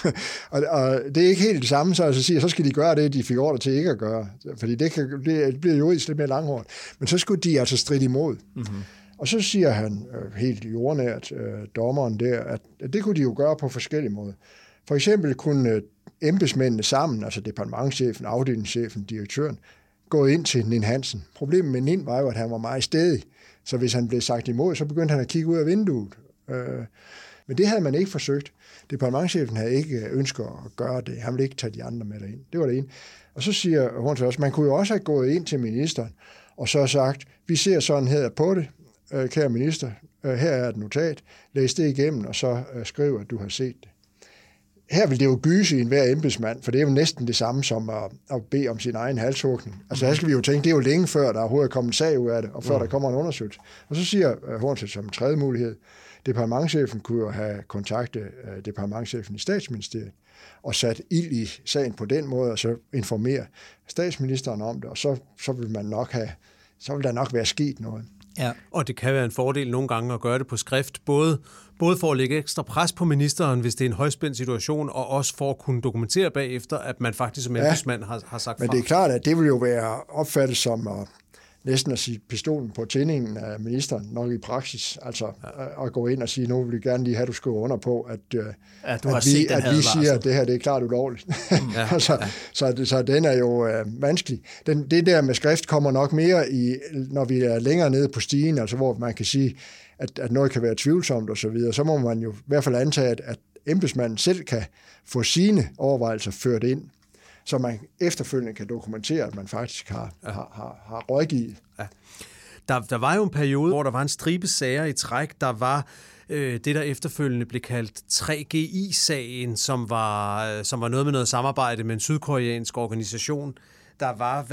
og det er ikke helt det samme, så siger, så skal de gøre det, de fik ordre til ikke at gøre. Fordi det bliver juridisk lidt mere langhårdt. Men så skulle de altså stride imod. Mm-hmm. Og så siger han helt jordnært, dommeren der, at det kunne de jo gøre på forskellige måder. For eksempel kunne embedsmændene sammen, altså departementschefen, afdelingschefen, direktøren, gå ind til Nin Hansen. Problemet med Nin var jo, at han var meget stædig. Så hvis han blev sagt imod, så begyndte han at kigge ud af vinduet. Men det havde man ikke forsøgt. Departementschefen havde ikke ønsket at gøre det. Han ville ikke tage de andre med derind. Det var det ene. Og så siger hun til os, man kunne jo også have gået ind til ministeren, og så sagt, vi ser sådan her på det, kære minister, her er et notat, læs det igennem, og så skriv, at du har set det. Her vil det jo gyse i enhver embedsmand, for det er jo næsten det samme som at bede om sin egen halshugning. Altså her skal vi jo tænke, det er jo længe før, der overhovedet er kommet en sag ud af det, og før der kommer en undersøgelse. Og så siger Hornstedt som tredje mulighed, departementschefen kunne jo have kontaktet departementschefen i Statsministeriet, og sat ild i sagen på den måde, og så informere statsministeren om det, og så vil der nok være sket noget. Ja. Og det kan være en fordel nogle gange at gøre det på skrift, både for at lægge ekstra pres på ministeren, hvis det er en højspændt situation, og også for at kunne dokumentere bagefter, at man faktisk som embedsmand har sagt fra. Men det er klart, at det vil jo være opfattet som næsten at sige pistolen på tændingen af ministeren, nok i praksis, altså at gå ind og sige, nu vil vi gerne lige have, at du skriver under på, at vi siger, at det her det er klart ulovligt. Så den er jo vanskelig. Det der med skrift kommer nok mere når vi er længere nede på stigen, altså hvor man kan sige, at noget kan være tvivlsomt og så videre, så må man jo i hvert fald antage, at embedsmanden selv kan få sine overvejelser ført ind, så man efterfølgende kan dokumentere, at man faktisk har rådgivet. Ja. Der var jo en periode, hvor der var en stribe sager i træk. Der var det, der efterfølgende blev kaldt 3GI-sagen, som var noget med noget samarbejde med en sydkoreansk organisation. Der var,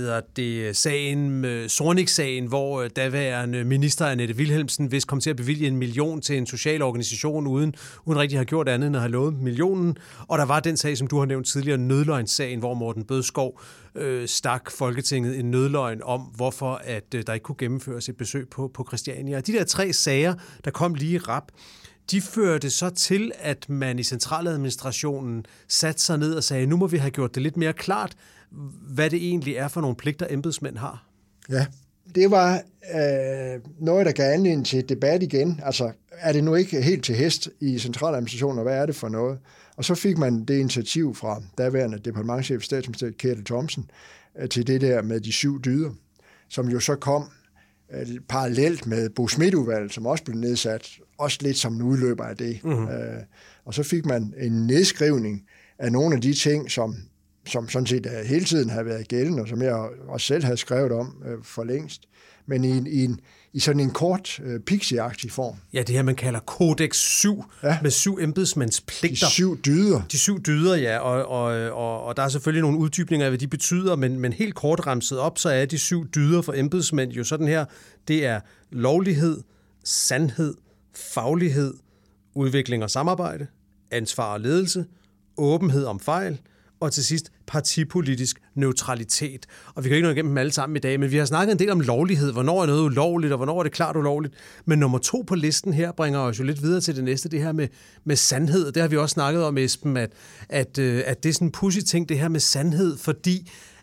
Zornig-sagen, hvor daværende minister Annette Wilhelmsen vist kom til at bevilge 1 million til en social organisation, uden rigtig at have gjort andet end at have lovet millionen. Og der var den sag, som du har nævnt tidligere, nødløgnssagen, hvor Morten Bødskov stak Folketinget en nødløgn om, hvorfor at der ikke kunne gennemføres et besøg på Christiania. Og de der 3 sager, der kom lige i rap, de førte så til, at man i centraladministrationen satte sig ned og sagde, nu må vi have gjort det lidt mere klart, hvad det egentlig er for nogle pligter, embedsmænd har. Ja, det var noget, der gav anledning til debat igen. Altså, er det nu ikke helt til hest i centraladministrationen, og hvad er det for noget? Og så fik man det initiativ fra daværende departementschef statsminister Ketil Thomsen til det der med de 7 dyder, som jo så kom parallelt med Bo Schmidt-udvalget, som også blev nedsat, også lidt som en udløber af det. Mm-hmm. Og så fik man en nedskrivning af nogle af de ting, som sådan set hele tiden har været gældende, og som jeg også selv havde skrevet om for længst, men i sådan en kort pixie-agtig form. Ja, det her, man kalder Kodex 7, med 7 embedsmænds pligter. De 7 dyder. De 7 dyder, ja, og der er selvfølgelig nogle uddybninger af, hvad de betyder, men helt kort remset op, så er de 7 dyder for embedsmænd jo sådan her. Det er lovlighed, sandhed, faglighed, udvikling og samarbejde, ansvar og ledelse, åbenhed om fejl, og til sidst partipolitisk neutralitet. Og vi kan ikke nå igennem dem alle sammen i dag, men vi har snakket en del om lovlighed. Hvornår er noget ulovligt, og hvornår er det klart ulovligt? Men nummer 2 på listen her bringer os jo lidt videre til det næste, det her med sandhed. Det har vi også snakket om, Esben, at det er sådan en pudsig ting, det her med sandhed, fordi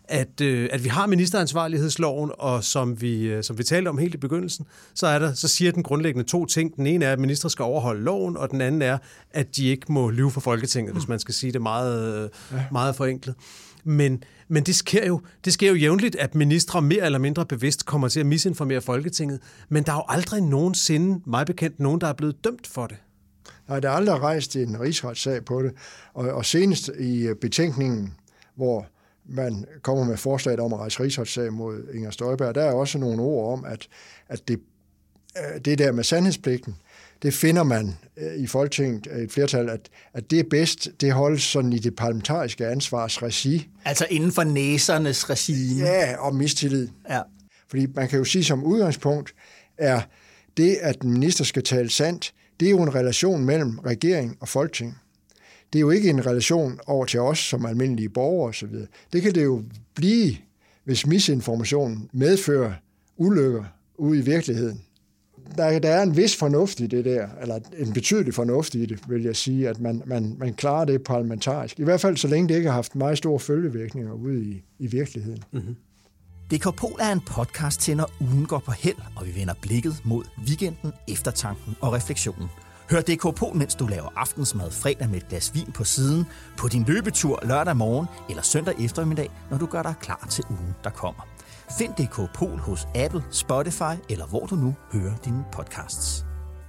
at vi har ministeransvarlighedsloven, og som vi talte om helt i begyndelsen, så siger den grundlæggende 2 ting. Den ene er, at ministre skal overholde loven, og den anden er, at de ikke må lyve for Folketinget, hvis man skal sige det meget, meget forenklet. Men det sker jo jævnligt, at ministre mere eller mindre bevidst kommer til at misinformere Folketinget, men der er jo aldrig nogensinde, mig bekendt, nogen, der er blevet dømt for det. Nej, der er aldrig rejst en rigsretssag på det, og senest i betænkningen, hvor man kommer med forslaget om at rejse rigsretssag mod Inger Støjberg, der er også nogle ord om, at det der med sandhedspligten, det finder man i Folketinget et flertal, at det er bedst, det holdes sådan i det parlamentariske ansvarsregi. Altså inden for næsernes regime. Ja, og mistillid. Ja. Fordi man kan jo sige som udgangspunkt, er det, at en minister skal tale sandt, det er jo en relation mellem regering og Folketing. Det er jo ikke en relation over til os som almindelige borgere osv. Det kan det jo blive, hvis misinformationen medfører ulykker ude i virkeligheden. Der er en vis fornuft i det der, eller en betydelig fornuft i det, vil jeg sige, at man klarer det parlamentarisk. I hvert fald så længe det ikke har haft meget store følgevirkninger ude i virkeligheden. Mm-hmm. DK-Pol er en podcast til, når ugen går på held, og vi vender blikket mod weekenden, eftertanken og refleksionen. Hør DK-Pol, mens du laver aftensmad fredag med et glas vin på siden, på din løbetur lørdag morgen eller søndag eftermiddag, når du gør dig klar til ugen, der kommer. Find DK-Pol hos Apple, Spotify eller hvor du nu hører dine podcasts.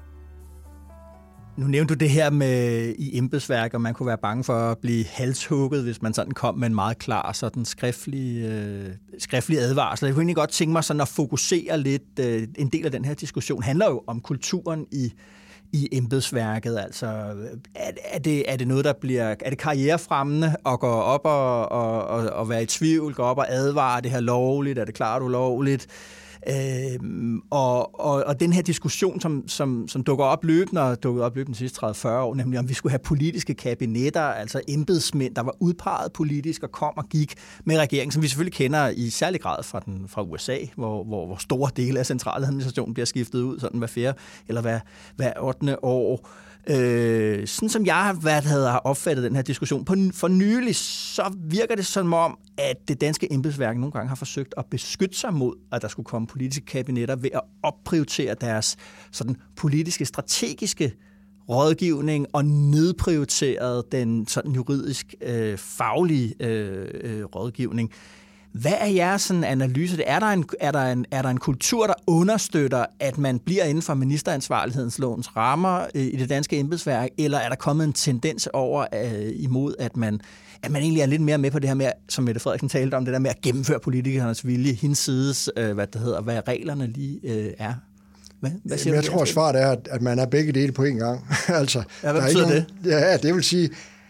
Nu nævnte du det her med i embedsværk, og man kunne være bange for at blive halshugget, hvis man sådan kom med en meget klar sådan skriftlig advarsel. Jeg kunne egentlig godt tænke mig sådan at fokusere lidt. En del af den her diskussion handler jo om kulturen i embedsværket. Altså, er det noget, er det karrierefremmende at gå op og være i tvivl, gå op og advare, det her lovligt, er det klart ulovligt? Og den her diskussion, som dukker op løbende, og dukkede op løbende de sidste 30-40 år, nemlig om vi skulle have politiske kabinetter, altså embedsmænd, der var udpeget politisk og kom og gik med regeringen, som vi selvfølgelig kender i særlig grad fra USA, hvor store dele af centraladministrationen bliver skiftet ud sådan hver 4. eller hver 8. år. Sådan som jeg har opfattet den her diskussion for nylig, så virker det som om, at det danske embedsværk nogle gange har forsøgt at beskytte sig mod, at der skulle komme politiske kabinetter ved at opprioritere deres sådan politiske, strategiske rådgivning og nedprioriteret den sådan juridisk faglige rådgivning. Hvad er jeres sådan analyse? Er der en kultur, der understøtter, at man bliver inden for ministeransvarlighedslovens rammer i det danske embedsværk, eller er der kommet en tendens over imod, at man egentlig er lidt mere med på det her med, som Mette Frederiksen talte om, det der med at gennemføre politikernes vilje, hinsides, hvad reglerne lige er? Hvad siger jeg tror, svaret er, at man er begge dele på en gang. Altså, ja, hvad betyder det? Ja, det vil sige,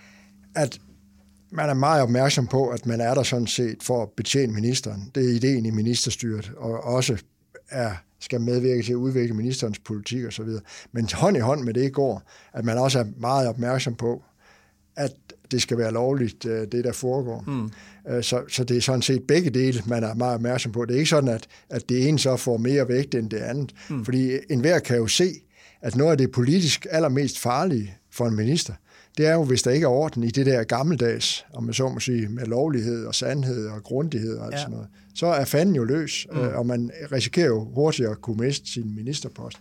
at man er meget opmærksom på, at man er der sådan set for at betjene ministeren. Det er ideen i ministerstyret, og også skal medvirke til at udvikle ministerens politik osv. Men hånd i hånd med det går, at man også er meget opmærksom på, at det skal være lovligt, det der foregår. Så det er sådan set begge dele, man er meget opmærksom på. Det er ikke sådan, at det ene så får mere vægt end det andet. Fordi enhver kan jo se, at noget af det politisk allermest farlige for en minister, det er jo, hvis der ikke er orden i det der gammeldags, om man så må sige, med lovlighed og sandhed og grundighed og alt sådan noget, så er fanden jo løs, og man risikerer jo hurtigt at kunne miste sin ministerpost.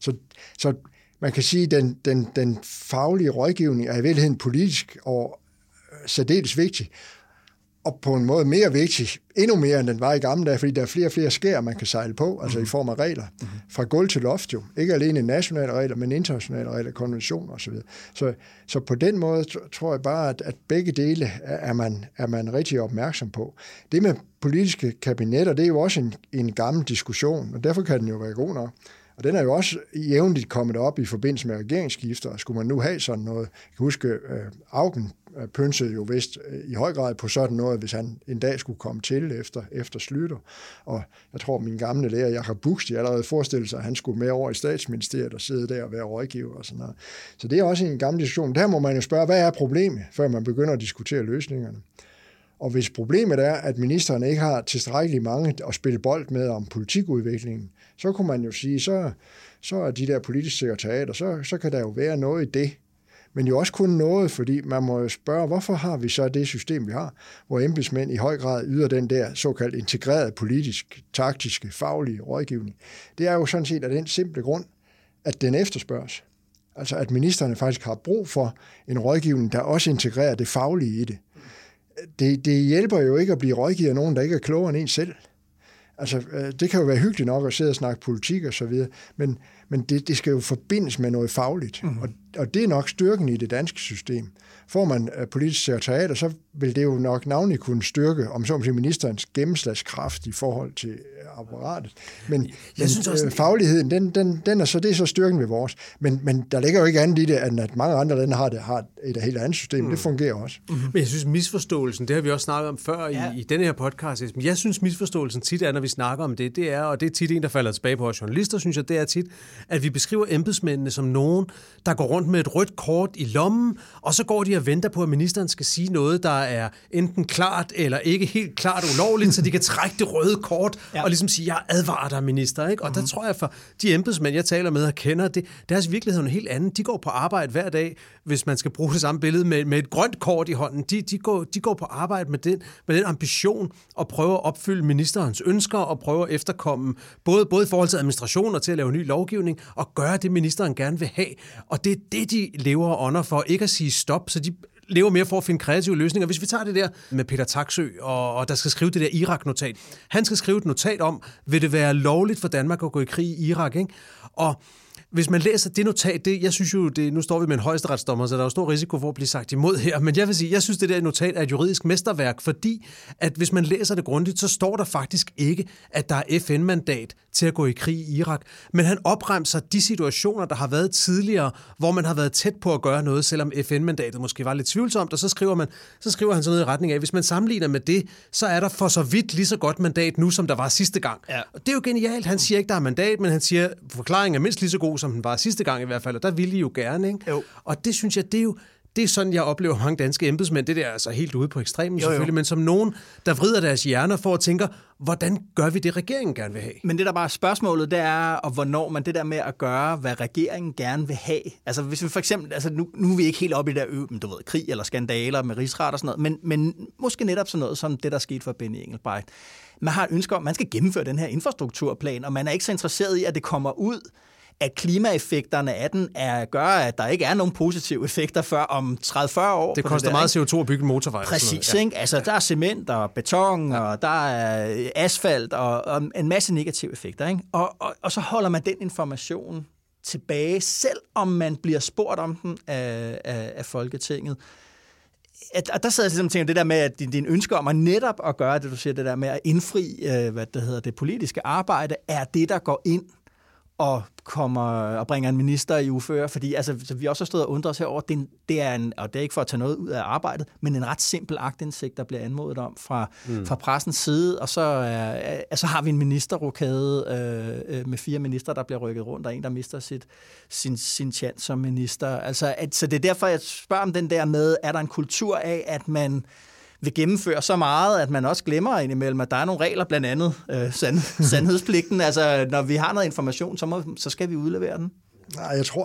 Så man kan sige, at den faglige rådgivning er i virkeligheden politisk og særdeles vigtig, og på en måde mere vigtig, endnu mere end den var i gamle dage, fordi der er flere og flere skær, man kan sejle på, altså i form af regler, fra gulv til loft jo. Ikke alene nationale regler, men internationale regler, konventioner osv. Så på den måde tror jeg bare, at begge dele er man rigtig opmærksom på. Det med politiske kabinetter, det er jo også en gammel diskussion, og derfor kan den jo være god nok. Og den er jo også jævnligt kommet op i forbindelse med regeringsskifter. Skulle man nu have sådan noget? Jeg kan huske, Auken pynsede jo vist i høj grad på sådan noget, hvis han en dag skulle komme til efter Schlüter. Og jeg tror, min gamle lærer, Jakob Buxti, allerede forestillede sig, at han skulle med over i Statsministeriet og sidde der og være rådgiver og sådan noget. Så det er også en gammel diskussion. Der må man jo spørge, hvad er problemet, før man begynder at diskutere løsningerne? Og hvis problemet er, at ministeren ikke har tilstrækkeligt mange at spille bold med om politikudviklingen, så kunne man jo sige, så er de der politiske sekretariater, så kan der jo være noget i det. men jo også kun noget, fordi man må jo spørge, hvorfor har vi så det system, vi har, hvor embedsmænd i høj grad yder den der såkaldt integrerede politisk, taktiske, faglige rådgivning. Det er jo sådan set af den simple grund, at den efterspørges. Altså at ministerne faktisk har brug for en rådgivning, der også integrerer det faglige i det. Det hjælper jo ikke at blive rådgivet af nogen, der ikke er klogere end en selv. Altså, det kan jo være hyggeligt nok at sidde og snakke politik og så videre, men det skal jo forbindes med noget fagligt. Og det er nok styrken i det danske system. Får man politisk sekretariat, så vil det jo nok navnlig kunne styrke, om så siger ministerens gennemslagskraft i forhold til apparatet. Men fagligheden, den er så, det er så styrken ved vores. Men der ligger jo ikke andet i det, end at mange andre lande har et helt andet system. Det fungerer også. Men jeg synes, misforståelsen, det har vi også snakket om før i denne her podcast, men jeg synes, misforståelsen tit er, når vi snakker om det er, og det er tit en, der falder tilbage på os journalister, synes jeg, det er tit, at vi beskriver embedsmændene som nogen, der går rundt med et rødt kort i lommen, og så går de og venter på, at ministeren skal sige noget, der er enten klart eller ikke helt klart ulovligt, så de kan trække det røde kort og ligesom sige, jeg advarer dig, minister. Ikke? Og der tror jeg, for de embedsmænd, jeg taler med og kender, deres virkelighed er en helt anden. De går på arbejde hver dag, hvis man skal bruge det samme billede, med et grønt kort i hånden. De går på arbejde med den ambition at prøve at opfylde ministerens ønsker og prøve at efterkomme både i forhold til administration og til at lave ny lovgivning og gøre det, ministeren gerne vil have. Og det er det, de lever og ånder for, ikke at sige stop, så de lever mere for at finde kreative løsninger. Hvis vi tager det der med Peter Taksøe, og der skal skrive det der Irak-notat. Han skal skrive et notat om, vil det være lovligt for Danmark at gå i krig i Irak, ikke? Og hvis man læser det notat, jeg synes jo, nu står vi med en højesteretsdommer, så der er jo stor risiko for at blive sagt imod her, men jeg vil sige, jeg synes, det der notat er et juridisk mesterværk, fordi at hvis man læser det grundigt, så står der faktisk ikke, at der er FN-mandat til at gå i krig i Irak, men han opremser de situationer, der har været tidligere, hvor man har været tæt på at gøre noget, selvom FN-mandatet måske var lidt tvivlsomt, og så skriver han sådan noget i retning af, hvis man sammenligner med det, så er der for så vidt lige så godt mandat nu, som der var sidste gang. Ja. Og det er jo genialt. Han siger ikke, der er mandat, men han siger, forklaringen er mindst lige så god, som den var sidste gang i hvert fald, og der ville I jo gerne, ikke? Jo. Og det synes jeg, det er sådan, jeg oplever mange danske embedsmænd. Det der er altså helt ude på ekstremen selvfølgelig, men som nogen, der vrider deres hjerner for at tænke, hvordan gør vi det, regeringen gerne vil have? Men det der bare spørgsmålet, det er, og hvornår man det der med at gøre, hvad regeringen gerne vil have. Altså hvis vi for eksempel, altså nu er vi ikke helt oppe i der krig eller skandaler med rigsret og sådan noget, men måske netop sådan noget som det, der skete for Benny Engelbrecht. Man har et ønske om, man skal gennemføre den her infrastrukturplan, og man er ikke så interesseret i, at det kommer ud, at klimaeffekterne af den gør, at der ikke er nogen positive effekter før om 30-40 år. Det koster meget CO2 at bygge en motorvej. Præcis, ikke? Altså, der er cement og beton, og der er asfalt og en masse negative effekter. Ikke? Og så holder man den information tilbage, selv om man bliver spurgt om den af Folketinget. Og der sidder jeg og tænker, det der med, at din ønsker om at netop at gøre det, du siger, det der med at indfri, det politiske arbejde, er det, der går ind og kommer og bringer en minister i uføre, fordi altså, så vi også har stået og undret os herover, det er og det er ikke for at tage noget ud af arbejdet, men en ret simpel aktindsigt, der bliver anmodet om fra pressens side, og så har vi en ministerrokade med 4 minister, der bliver rykket rundt, og en, der mister sin chance som minister. Altså, så det er derfor, jeg spørger om den der med, er der en kultur af, at man vil gennemføre så meget, at man også glemmer indimellem, at der er nogle regler, blandt andet sandhedspligten. Altså, når vi har noget information, så skal vi udlevere den. Nej,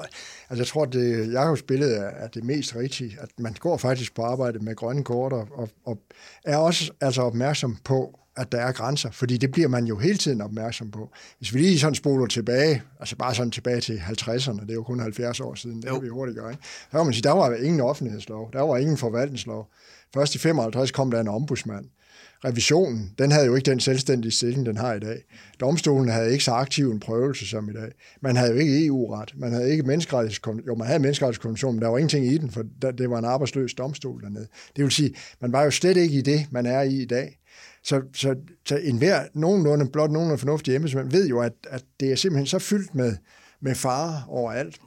jeg tror, det Jakobs billede er det mest rigtige, at man går faktisk på arbejde med grønne kort og er også altså opmærksom på, at der er grænser, fordi det bliver man jo hele tiden opmærksom på. Hvis vi lige sådan spoler tilbage, altså bare sådan tilbage til 50'erne, det er jo kun 70 år siden, det kan vi hurtigt gøre, ikke? Så kan man sige, der var ingen offentlighedslov, der var ingen forvaltningslov. Først i 55 kom der en ombudsmand. Revisionen, den havde jo ikke den selvstændige stilling, den har i dag. Domstolen havde ikke så aktiv en prøvelse som i dag. Man havde jo ikke EU-ret. Man havde ikke menneskerettighedskonvention. Jo, man havde menneskerettighedskonvention, men der var ingenting i den, for det var en arbejdsløs domstol dernede. Det vil sige, man var jo slet ikke i det, man er i dag. Så enhver nogenlunde fornuftig embedsmand ved jo, at det er simpelthen så fyldt med fare overalt.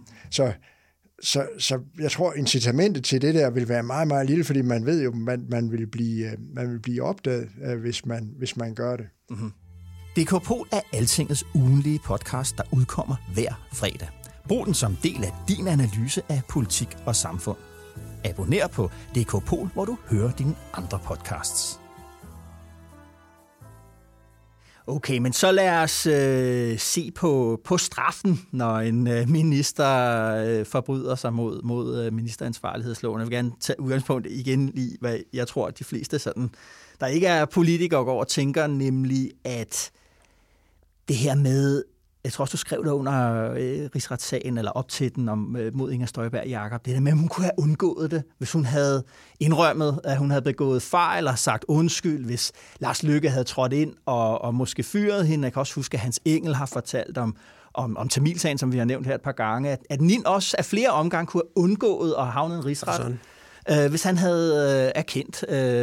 Så jeg tror, incitamentet til det der vil være meget, meget lille, fordi man ved jo, man vil blive opdaget, hvis man gør det. Mm-hmm. DK-Pol er Altingets ugenlige podcast, der udkommer hver fredag. Brug den som del af din analyse af politik og samfund. Abonner på DK-Pol, hvor du hører dine andre podcasts. Okay, men så lad os se på straffen, når en minister forbryder sig mod ministeransvarlighedsloven. Jeg vil gerne tage udgangspunkt igen i, hvad jeg tror, at de fleste sådan, der ikke er politikere, går og tænker, nemlig at det her med, jeg tror også, du skrev det under rigsretssagen, eller op til den mod Inger Støjberg Jakob, det der med, at hun kunne have undgået det, hvis hun havde indrømmet, at hun havde begået fejl, eller sagt undskyld, hvis Lars Løkke havde trådt ind og måske fyret hende. Jeg kan også huske, at Hans Engel har fortalt om Tamilsagen, som vi har nævnt her et par gange, at Nin også af flere omgange kunne have undgået at havne en rigsret. Hvis han havde erkendt,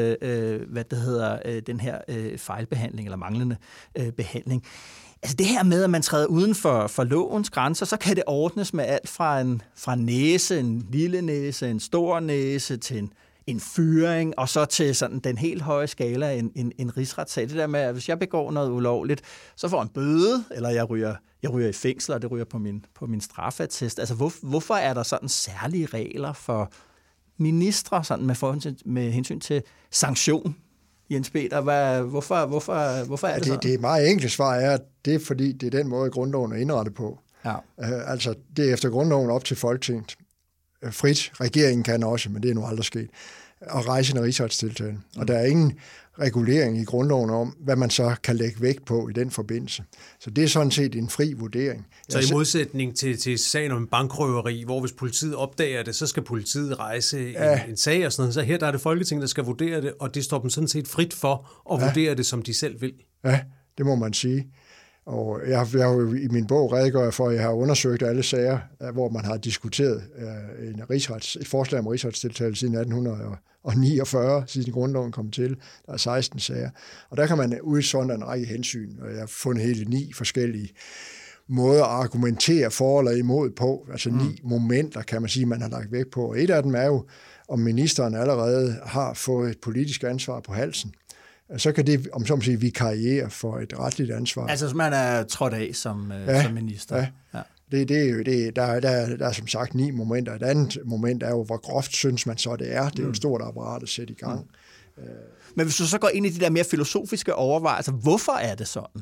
den her fejlbehandling, eller manglende behandling. Altså det her med, at man træder uden for lovens grænser, så kan det ordnes med alt fra en næse, en lille næse, en stor næse, til en fyring, og så til sådan den helt høje skala, en rigsretssag. Det der med, at hvis jeg begår noget ulovligt, så får jeg en bøde, eller jeg ryger i fængsel, og det ryger på min straffeattest. Altså hvorfor er der sådan særlige regler for ministre, sådan med hensyn til sanktion? Jens Peter, hvorfor er det sådan? Det meget enkle svar er, at det er fordi, det er den måde, grundloven er indrettet på. Ja. Altså, det er efter grundloven op til Folketinget. Frit, regeringen kan også, men det er nu aldrig sket, at rejse en rigsretstiltale. Og der er ingen regulering i grundloven om, hvad man så kan lægge vægt på i den forbindelse. Så det er sådan set en fri vurdering. Så i modsætning til sagen om bankrøveri, hvor hvis politiet opdager det, så skal politiet rejse en sag og sådan noget. Så her der er det Folketinget, der skal vurdere det, og det står dem sådan set frit for at vurdere det, som de selv vil. Ja, det må man sige. Og jeg har jo i min bog redegør for, at jeg har undersøgt alle sager, hvor man har diskuteret et forslag om rigsretstiltale siden 1849, siden grundloven kom til. Der er 16 sager. Og der kan man udsondre en række hensyn, og jeg har fundet hele 9 forskellige måder at argumentere for eller imod på. Altså 9 momenter, kan man sige, man har lagt vægt på. Og et af dem er jo, om ministeren allerede har fået et politisk ansvar på halsen. Så kan det, om så må sige, vikariere for et retligt ansvar. Altså, man er trådt af som minister. Ja. Det er jo det. Der er som sagt 9 momenter. Et andet moment er jo, hvor groft synes man så det er. Det er jo et stort apparat at sætte i gang. Men hvis du så går ind i de der mere filosofiske overvejelser, hvorfor er det sådan?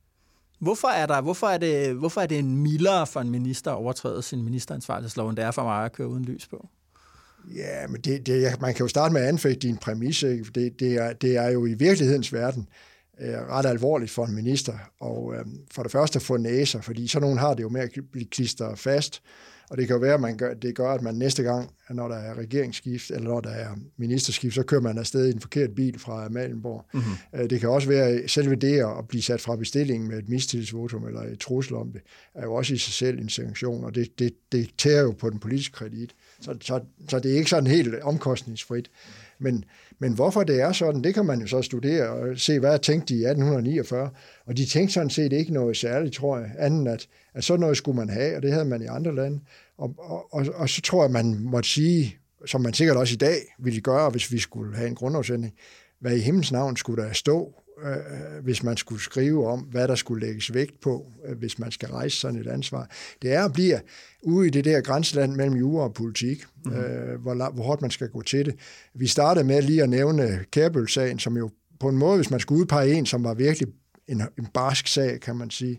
Hvorfor er det en mildere for en minister at overtræde sin ministeransvarlighedslov, end det er for mig at køre uden lys på? Ja, men man kan jo starte med at anfægte din præmis. Det er jo i virkelighedens verden ret alvorligt for en minister. Og for det første at få næser, fordi så nogen har det jo med at blive klistret fast. Og det kan jo være, at det gør, at man næste gang, når der er regeringsskift, eller når der er ministerskift, så kører man afsted i en forkert bil fra Amalienborg. Mm-hmm. Det kan også være, selve det at blive sat fra bestillingen med et mistillidsvotum eller et trussel om det, er jo også i sig selv en sanktion, og det tærer jo på den politiske kredit. Så det er ikke sådan helt omkostningsfrit. Men hvorfor det er sådan, det kan man jo så studere og se, hvad tænkte de i 1849. Og de tænkte sådan set ikke noget særligt, tror jeg, andet at sådan noget skulle man have, og det havde man i andre lande. Og så tror jeg, man måtte sige, som man sikkert også i dag ville gøre, hvis vi skulle have en grundlovsændring, hvad i himlens navn skulle der stå, hvis man skulle skrive om, hvad der skulle lægges vægt på, hvis man skal rejse sådan et ansvar. Det er og bliver ude i det der grænseland mellem jura og politik, hvor hårdt man skal gå til det. Vi startede med lige at nævne Kærbøl-sagen, som jo på en måde, hvis man skulle udpege en, som var virkelig en barsk sag, kan man sige,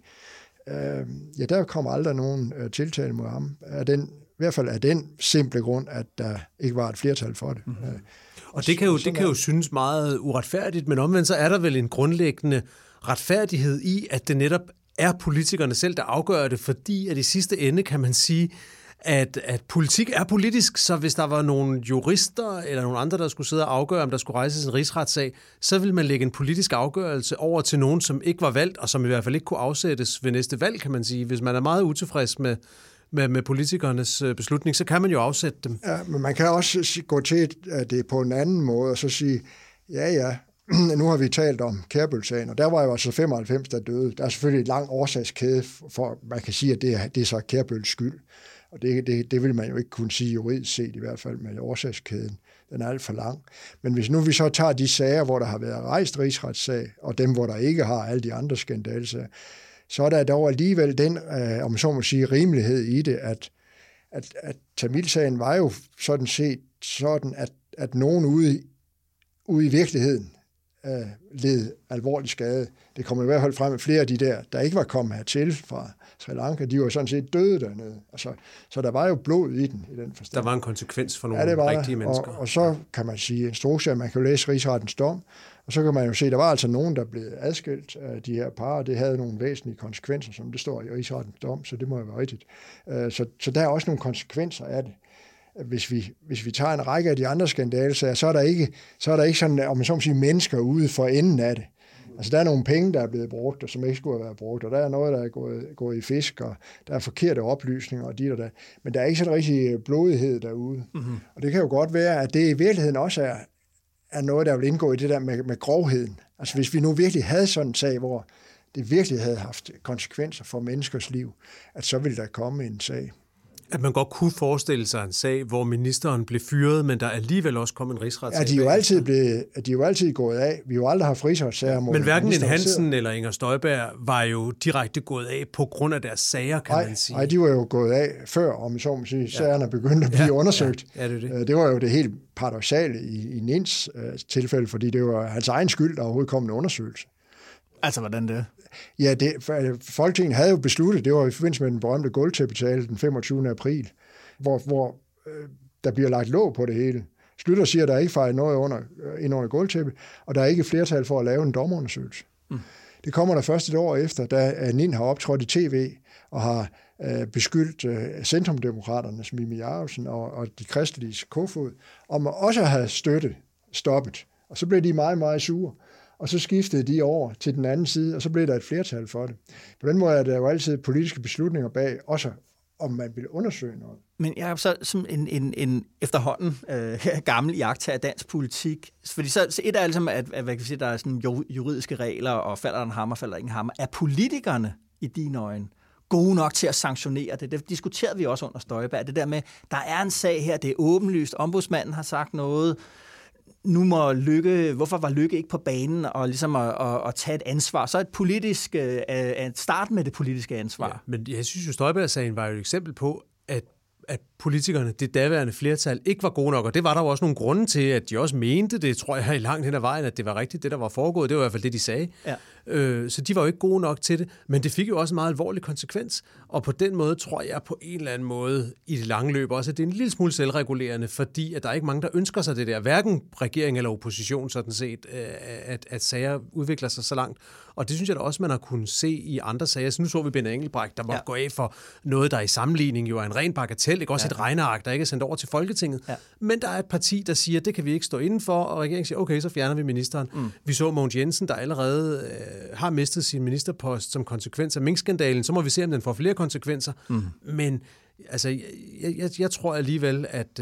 der kom aldrig nogen tiltale mod ham. I hvert fald af den simple grund, at der ikke var et flertal for det. Mm-hmm. Og det kan jo synes meget uretfærdigt, men omvendt så er der vel en grundlæggende retfærdighed i, at det netop er politikerne selv, der afgør det, fordi at i sidste ende kan man sige, at politik er politisk, så hvis der var nogle jurister eller nogle andre, der skulle sidde og afgøre, om der skulle rejses en rigsretssag, så ville man lægge en politisk afgørelse over til nogen, som ikke var valgt, og som i hvert fald ikke kunne afsættes ved næste valg, kan man sige. Hvis man er meget utilfreds med politikernes beslutning, så kan man jo afsætte dem. Ja, men man kan også gå til det på en anden måde, og så sige, ja, nu har vi talt om Kærbøl-sagen, og der var jo altså 95, der døde. Der er selvfølgelig en lang årsagskæde, for man kan sige, at det er så Kærbøls skyld. Og det vil man jo ikke kunne sige juridisk set, i hvert fald med årsagskæden. Den er alt for lang. Men hvis nu vi så tager de sager, hvor der har været rejst rigsretssag, og dem, hvor der ikke har alle de andre skandalsager, så er der dog alligevel den, om så må sige, rimelighed i det, at Tamilsagen var jo sådan set sådan, at nogen ude i virkeligheden led alvorlig skade. Det kommer i hvert fald frem, at flere af de der ikke var kommet hertil fra Sri Lanka, de var sådan set døde dernede. Altså, så der var jo blod i den forstand. Der var en konsekvens for nogle rigtige mennesker. Og så kan man sige instrukser, man kan jo læse Rigsrettens dom, og så kan man jo se, at der var altså nogen, der blev adskilt af de her par, og det havde nogle væsentlige konsekvenser, som det står i Rigsrettens dom, så det må jo være rigtigt. Så der er også nogle konsekvenser af det. Hvis vi tager en række af de andre skandaler, så er der ikke sådan, om man så må sige, mennesker ude for enden af det. Altså, der er nogle penge, der er blevet brugt, og som ikke skulle have været brugt, og der er noget, der er gået i fisk, og der er forkerte oplysninger, og dit og dat. Men der er ikke sådan rigtig blodighed derude. Mm-hmm. Og det kan jo godt være, at det i virkeligheden også er noget, der vil indgå i det der med grovheden. Altså, hvis vi nu virkelig havde sådan en sag, hvor det virkelig havde haft konsekvenser for menneskers liv, at så ville der komme en sag. At man godt kunne forestille sig en sag, hvor ministeren blev fyret, men der alligevel også kom en rigsretssag. Ja, de er jo altid gået af. Vi har jo aldrig haft rigsretssager mod. Men hverken en Hansen eller Inger Støjberg var jo direkte gået af på grund af deres sager, kan man sige. Nej, de var jo gået af før, om så må sige, sagerne begyndte at blive undersøgt. Ja, det. Det var jo det helt paradoksale i Nins tilfælde, fordi det var hans egen skyld, der overhovedet kom en undersøgelse. Altså, hvordan det? Ja, Folketinget havde jo besluttet, det var i forbindelse med den berømte gulvtæppetale den 25. april, hvor der bliver lagt låg på det hele. Slytter siger, at der ikke fejret noget ind under gulvtæppet, og der er ikke flertal for at lave en dommerundersøgelse. Mm. Det kommer der først et år efter, da Nin har optrådt i tv og har beskyldt Centrumdemokraternes Mimi Jakobsen og de kristelige Kofod om at også have støttet stoppet. Og så blev de meget, meget sure. Og så skiftede de over til den anden side, og så blev der et flertal for det. På den måde er der jo altid politiske beslutninger bag, også om man vil undersøge noget. Men jeg er så som en efterhånden gammel iagttager af dansk politik. Fordi så et er ligesom, at hvad kan sige, der er sådan juridiske regler, og falder der en hammer, falder der ikke en hammer. Er politikerne i dine øjne gode nok til at sanktionere det? Det diskuterede vi også under Støjberg. Det der med, der er en sag her, det er åbenlyst, ombudsmanden har sagt noget, nu må hvorfor var Løkke ikke på banen og ligesom at tage et ansvar? Så et politisk, at starte med det politiske ansvar. Ja, men jeg synes jo, Støjberg-sagen var jo et eksempel på, at politikerne, det daværende flertal, ikke var gode nok, og det var der jo også nogle grunde til, at de også mente det, tror jeg, langt hen ad vejen, at det var rigtigt, det der var foregået, det var i hvert fald det, de sagde. Ja. Så de var jo ikke gode nok til det, men det fik jo også en meget alvorlig konsekvens, og på den måde tror jeg på en eller anden måde i det lange løb også, at det er en lille smule selvregulerende, fordi at der er ikke mange, der ønsker sig det der, hverken regering eller opposition sådan set, at sager udvikler sig så langt. Og det synes jeg da også, man har kunnet se i andre sager. Så nu så vi Benny Engelbrecht, der måtte gå af for noget, der i sammenligning jo er en ren bagatel, ikke også et regneark, der ikke er sendt over til Folketinget. Ja. Men der er et parti, der siger, det kan vi ikke stå inden for, og regeringen siger, okay, så fjerner vi ministeren. Mm. Vi så Mogens Jensen, der allerede har mistet sin ministerpost som konsekvens af minkskandalen. Så må vi se, om den får flere konsekvenser. Mm. Men altså, jeg tror alligevel, at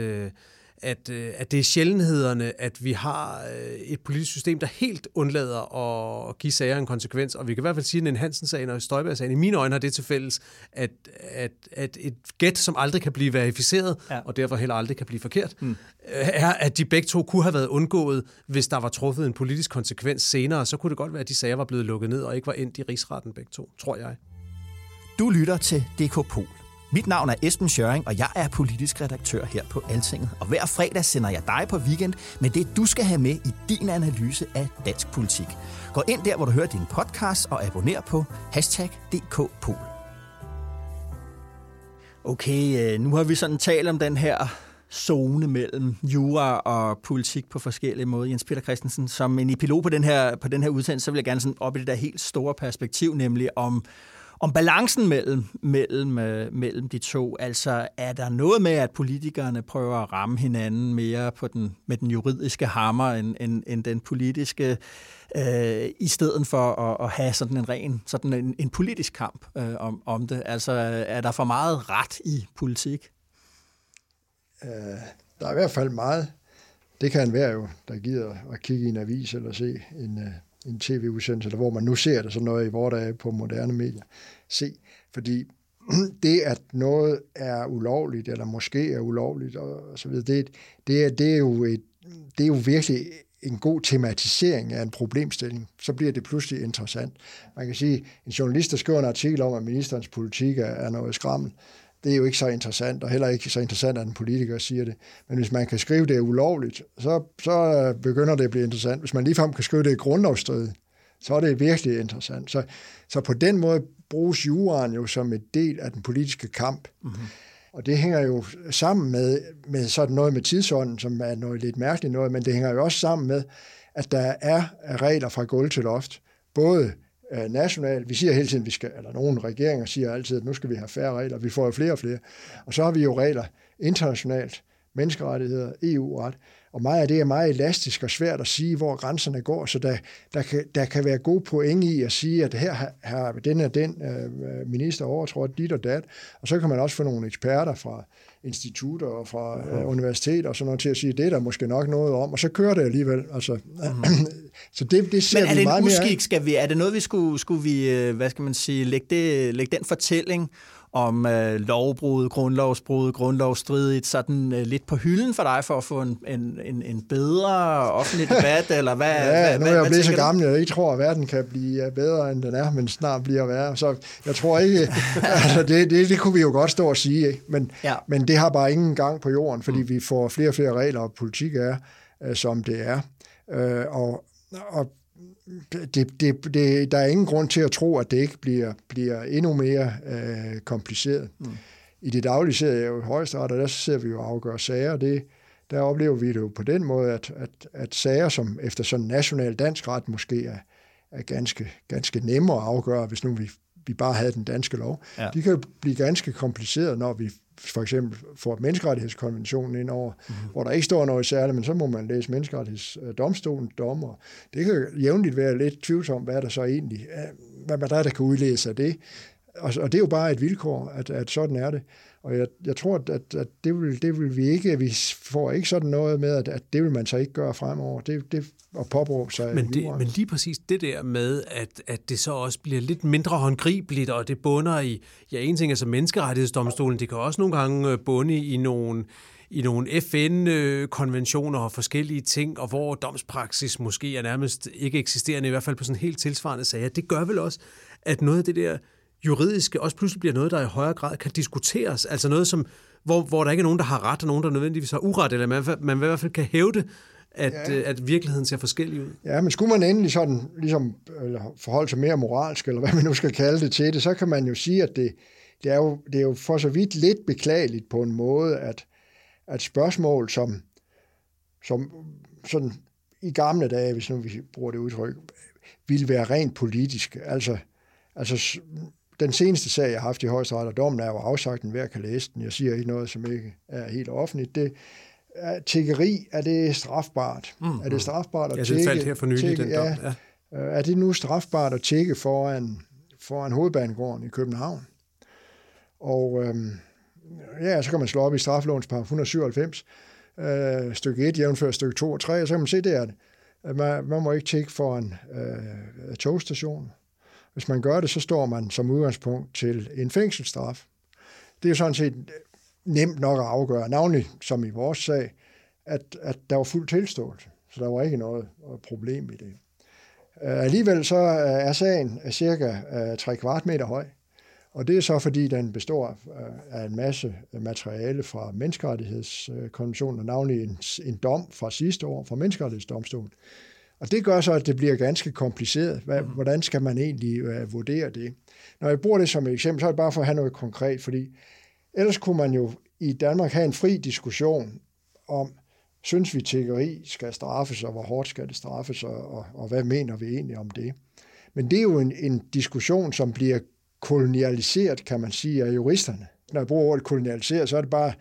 det er sjældenhederne, at vi har et politisk system, der helt undlader at give sager en konsekvens. Og vi kan i hvert fald sige, at en Hansen-sagen og Støjberg-sagen, i mine øjne har det til fælles, at et gæt, som aldrig kan blive verificeret, og derfor heller aldrig kan blive forkert, er, at de begge to kunne have været undgået, hvis der var truffet en politisk konsekvens senere. Så kunne det godt være, at de sager var blevet lukket ned, og ikke var endt i rigsretten begge to, tror jeg. Du lytter til DK Pol. Mit navn er Esben Schøring, og jeg er politisk redaktør her på Altinget. Og hver fredag sender jeg dig på weekend med det, du skal have med i din analyse af dansk politik. Gå ind der, hvor du hører din podcast, og abonner på #DKPol. Okay, nu har vi sådan talt om den her zone mellem jura og politik på forskellige måder. Jens Peter Christensen, som en epilog på den her udsendelse, så vil jeg gerne sådan op i det der helt store perspektiv, nemlig om balancen mellem de to. Altså, er der noget med, at politikerne prøver at ramme hinanden mere med den juridiske hammer end den politiske, i stedet for at have sådan en politisk kamp om det? Altså, er der for meget ret i politik? Der er i hvert fald meget. Det kan enhver jo, der gider at kigge i en avis eller se en tv-udsendelse, eller hvor man nu ser det sådan noget i vores dage på moderne medier. Se, fordi det, at noget er ulovligt, eller måske er ulovligt, og så videre, det er jo virkelig en god tematisering af en problemstilling. Så bliver det pludselig interessant. Man kan sige, en journalist, der skriver en artikel om, at ministerens politik er noget skrammel, det er jo ikke så interessant, og heller ikke så interessant, at en politiker siger det. Men hvis man kan skrive det ulovligt, så begynder det at blive interessant. Hvis man ligefrem kan skrive det i grundlovsstridigt, så er det virkelig interessant. Så på den måde bruges juraen jo som et del af den politiske kamp. Mm-hmm. Og det hænger jo sammen med sådan noget med tidsånden, som er noget lidt mærkeligt noget, men det hænger jo også sammen med, at der er regler fra gulv til loft, både nationalt, vi siger hele tiden, eller nogle regeringer siger altid, at nu skal vi have færre regler, vi får jo flere og flere, og så har vi jo regler internationalt, menneskerettigheder, EU-ret, og meget af det er meget elastisk og svært at sige, hvor grænserne går, så der kan være god point i at sige, at her har den minister overtrådt dit og dat, og så kan man også få nogle eksperter fra institutter og fra universiteter og sådan noget til at sige, det er der måske nok noget om, og så kører det alligevel. Altså, så det ser vi meget mere. Er det noget, vi skulle vi, hvad skal man sige, lægge den fortælling om lovbrud, grundlovsbrud, grundlovsstridigt, sådan lidt på hylden for dig, for at få en bedre offentlig debat, eller hvad? Ja, nu er jeg blevet så gammel, jeg ikke tror, at verden kan blive bedre, end den er, men snart bliver værre. Så jeg tror ikke, altså det kunne vi jo godt stå og sige, ikke? Men det har bare ingen gang på jorden, fordi vi får flere og flere regler, og politik er, som det er. Og der er ingen grund til at tro, at det ikke bliver endnu mere kompliceret. I det daglige sidder jeg jo i Højesteret, og der sidder vi jo og afgør sager. Der oplever vi det jo på den måde, at sager, som efter sådan national dansk ret måske er ganske nemmere at afgøre, hvis nu vi bare havde den danske lov. Ja. De kan jo blive ganske komplicerede, når vi for eksempel får menneskerettighedskonventionen ind over, hvor der ikke står noget særligt, men så må man læse menneskerettighedsdomstolens dommer. Det kan jo jævnligt være lidt tvivlsomt, hvad der så egentlig hvad der kan udlæse af det. Og det er jo bare et vilkår, at sådan er det. Og jeg tror, at det vil vi ikke. Vi får ikke sådan noget med, at det vil man så ikke gøre fremover. Det at påberåbe sig. Men lige præcis det der med, at det så også bliver lidt mindre håndgribeligt, og det bunder i, en ting er så menneskerettighedsdomstolen, det kan også nogle gange bunde i nogle FN-konventioner og forskellige ting, og hvor domspraksis måske er nærmest ikke eksisterende, i hvert fald på sådan helt tilsvarende sager. Det gør vel også, at noget af det der juridiske også pludselig bliver noget, der i højere grad kan diskuteres. Altså noget, som, hvor der ikke er nogen, der har ret, og nogen, der nødvendigvis har uret, eller man i hvert fald kan hævde, at virkeligheden ser forskellig ud. Ja, men skulle man endelig sådan, ligesom, forholde sig mere moralsk, eller hvad man nu skal kalde det til det, så kan man jo sige, at det er jo for så vidt lidt beklageligt på en måde, at spørgsmål, som sådan i gamle dage, hvis nu vi bruger det udtryk, ville være rent politisk. Altså den seneste sag, jeg har haft i Højesteret, og dommen er jo afsagt, enhver kan læse den. Jeg siger ikke noget, som ikke er helt offentligt. Tiggeri, er det strafbart? Er det strafbart at tigge? Ja, det faldt her for nylig, den dom. Ja. Er det nu strafbart at tigge foran hovedbanegården i København? Og så kan man slå op i straffelovens paragraf 197, stykke 1, jævnfør stykke 2 og 3, og så kan man se, det er det. Man må ikke tigge foran togstation. Hvis man gør det, så står man som udgangspunkt til en fængselsstraf. Det er jo sådan set nemt nok at afgøre, navnlig som i vores sag, at der var fuld tilståelse, så der var ikke noget problem i det. Alligevel så er sagen cirka 3/4 meter høj, og det er så fordi, den består af en masse materiale fra menneskerettighedskonventionen, og navnlig en dom fra sidste år fra menneskerettighedsdomstolen. Og det gør så, at det bliver ganske kompliceret. Hvordan skal man egentlig vurdere det? Når jeg bruger det som et eksempel, så er det bare for at have noget konkret, fordi ellers kunne man jo i Danmark have en fri diskussion om, synes vi tiggeri skal straffes, og hvor hårdt skal det straffes, og hvad mener vi egentlig om det? Men det er jo en diskussion, som bliver kolonialiseret, kan man sige, af juristerne. Når jeg bruger ordet kolonialiseret, så er det bare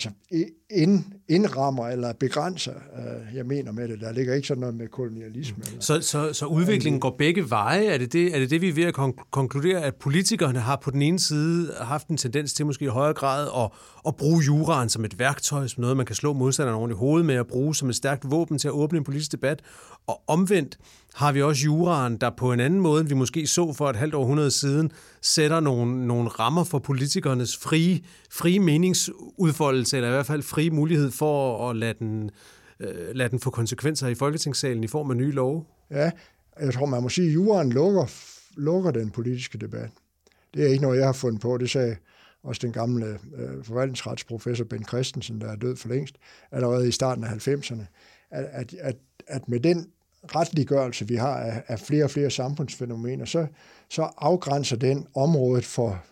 indrammer eller begrænser, jeg mener med det. Der ligger ikke sådan noget med kolonialisme. Så udviklingen går begge veje? Er det det, vi er ved at konkludere, at politikerne har på den ene side haft en tendens til måske i højere grad at bruge juraen som et værktøj, som noget, man kan slå modstanderen oven i hovedet med, at bruge som et stærkt våben til at åbne en politisk debat, og omvendt har vi også juraen, der på en anden måde, end vi måske så for et halvt århundrede siden, sætter nogle rammer for politikernes frie meningsudfoldelse, eller i hvert fald frie mulighed for at lade den få konsekvenser i Folketingssalen i form af nye love. Ja, jeg tror, man må sige, at juraen lukker den politiske debat. Det er ikke noget, jeg har fundet på. Det sagde også den gamle forvaltningsretsprofessor Ben Christensen, der er død for længst, allerede i starten af 90'erne, at med den retliggørelse, vi har af flere og flere samfundsfænomener, så afgrænser det område for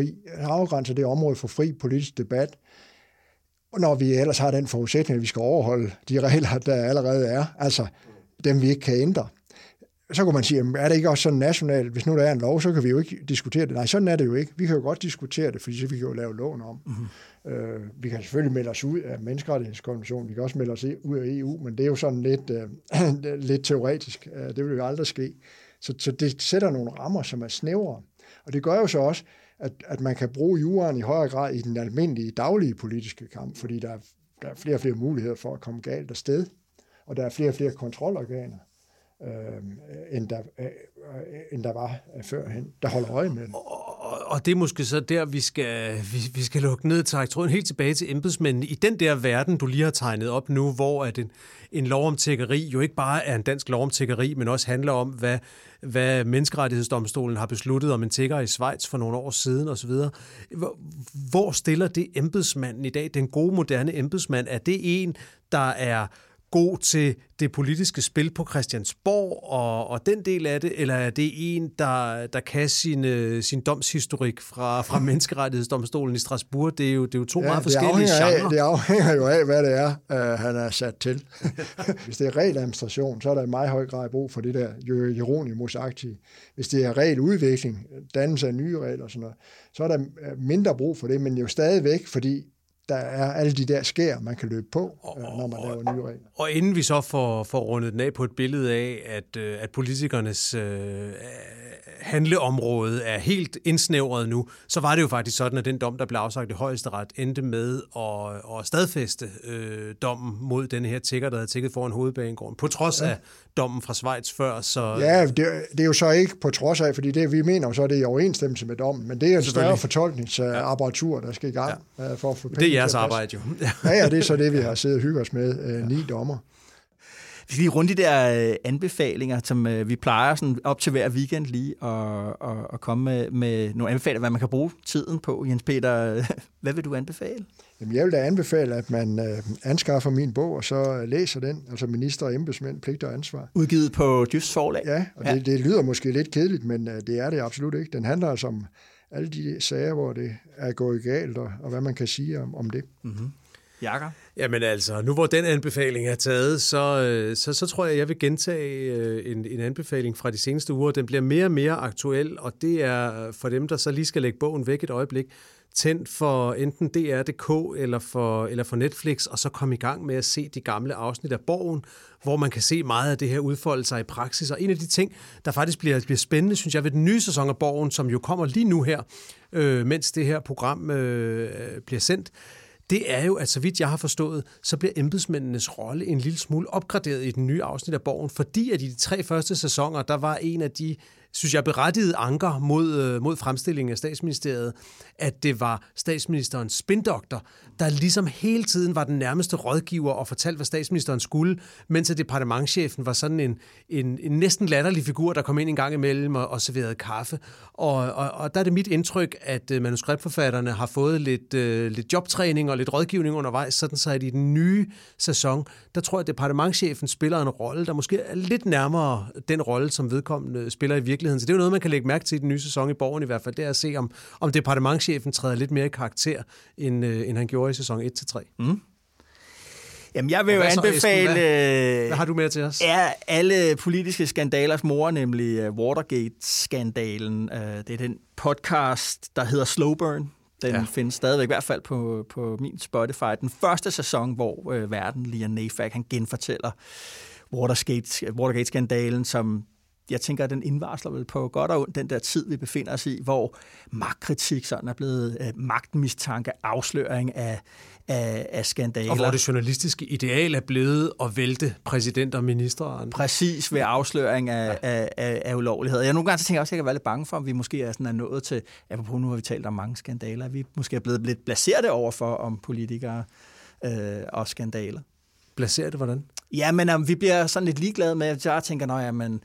fri politisk debat, når vi ellers har den forudsætning, at vi skal overholde de regler, der allerede er, altså dem, vi ikke kan ændre. Så kunne man sige, er det ikke også sådan nationalt? Hvis nu der er en lov, så kan vi jo ikke diskutere det. Nej, sådan er det jo ikke. Vi kan jo godt diskutere det, fordi så vi kan jo lave loven om. Mm-hmm. Vi kan selvfølgelig melde os ud af menneskerettighedskonventionen, vi kan også melde os ud af EU, men det er jo sådan lidt teoretisk. Det vil jo aldrig ske. Så det sætter nogle rammer, som er snævre. Og det gør jo så også, at man kan bruge juraen i højere grad i den almindelige daglige politiske kamp, fordi der er flere og flere muligheder for at komme galt afsted, og der er flere og flere kontrolorganer, end der var førhen, der holder øje med den. Og det er måske så der, vi skal lukke ned, trække tråden helt tilbage til embedsmændene. I den der verden, du lige har tegnet op nu, hvor at en lov om tiggeri jo ikke bare er en dansk lov om tiggeri, men også handler om, hvad Menneskerettighedsdomstolen har besluttet om en tigger i Schweiz for nogle år siden osv. Hvor stiller det embedsmanden i dag? Den gode, moderne embedsmand, er det en, der er god til det politiske spil på Christiansborg og den del af det, eller er det en, der kan sin domshistorik fra Menneskerettighedsdomstolen i Strasbourg? Det er jo to meget forskellige genrer. Det afhænger jo af, hvad det er, han er sat til. Hvis det er regeladministration, så er der i meget høj grad brug for det der Hieronymus-agtige. Hvis det er regeludvikling, dannelse af nye regler og sådan noget, så er der mindre brug for det, men jo stadigvæk, fordi der er alle de der skær, man kan løbe på, når man laver nye regler. Og inden vi så får rundet den af på et billede af, at politikernes handleområde er helt indsnævret nu, så var det jo faktisk sådan, at den dom, der blev afsagt i Højesteret, endte med at stadfæste dommen mod den her tigger, der havde tigget foran Hovedbanegården, på trods af dommen fra Schweiz før. Så ja, det er jo så ikke på trods af, fordi det vi mener, så er det i overensstemmelse med dommen, men det er en større fortolkningsapparatur, der skal i gang for at få penge. Det er jeres arbejde jo. Ja, det er så det, vi har siddet og hygget os med, 9 dommer. Vi skal lige rundt i de der anbefalinger, som vi plejer sådan op til hver weekend lige at komme med nogle anbefalinger, hvad man kan bruge tiden på. Jens Peter, hvad vil du anbefale? Jamen, jeg vil da anbefale, at man anskaffer min bog, og så læser den, altså Minister og embedsmænd, pligter og ansvar. Udgivet på Djøfs Forlag. Ja, og det lyder måske lidt kedeligt, men det er det absolut ikke. Den handler altså om alle de sager, hvor det er gået galt, og hvad man kan sige om det. Mm-hmm. Jakob? Jamen altså, nu hvor den anbefaling er taget, så tror jeg vil gentage en anbefaling fra de seneste uger. Den bliver mere og mere aktuel, og det er for dem, der så lige skal lægge bogen væk et øjeblik. Tænd for enten DR.dk eller for Netflix, og så kom i gang med at se de gamle afsnit af Borgen, hvor man kan se meget af det her udfolde sig i praksis. Og en af de ting, der faktisk bliver spændende, synes jeg, ved den nye sæson af Borgen, som jo kommer lige nu her, mens det her program bliver sendt, det er jo, at så vidt jeg har forstået, så bliver embedsmændenes rolle en lille smule opgraderet i den nye afsnit af Borgen, fordi at i de 3 første sæsoner, der var en af de, synes jeg, berettigede anker mod fremstillingen af statsministeriet, at det var statsministerens spindoktor, der ligesom hele tiden var den nærmeste rådgiver og fortalte, hvad statsministeren skulle, mens at departementschefen var sådan en næsten latterlig figur, der kom ind en gang imellem og serverede kaffe. Og der er det mit indtryk, at manuskriptforfatterne har fået lidt jobtræning og lidt rådgivning undervejs, sådan så at i den nye sæson, der tror jeg, at departementschefen spiller en rolle, der måske er lidt nærmere den rolle, som vedkommende spiller i virkeligheden. Så det er jo noget, man kan lægge mærke til i den nye sæson i Borgen i hvert fald, det er at se, om departementschefen træder lidt mere i karakter, end han gjorde i sæson 1-3. Mm. Jamen, jeg vil jo anbefale... Hvad har du med til os? Ja, alle politiske skandalers mor, nemlig Watergate-skandalen. Det er den podcast, der hedder Slow Burn. Den findes stadigvæk, i hvert fald på min Spotify. Den første sæson, hvor verden, Liam Neyfakh, han genfortæller Watergate-skandalen, som jeg tænker, at den indvarsler vel på godt og ondt den der tid, vi befinder os i, hvor magtkritik sådan er blevet magtmistanke, afsløring af skandaler. Og hvor det journalistiske ideal er blevet at vælte præsident og minister. Præcis, ved afsløring af ulovligheder. Jeg nogle gange tænker jeg også, at jeg kan være lidt bange for, om vi måske er nået til, apropos nu har vi talt om mange skandaler, vi måske er blevet lidt placeret overfor om politikere og skandaler. Placeret det hvordan? Ja, men vi bliver sådan lidt ligeglade med, at jeg tænker, men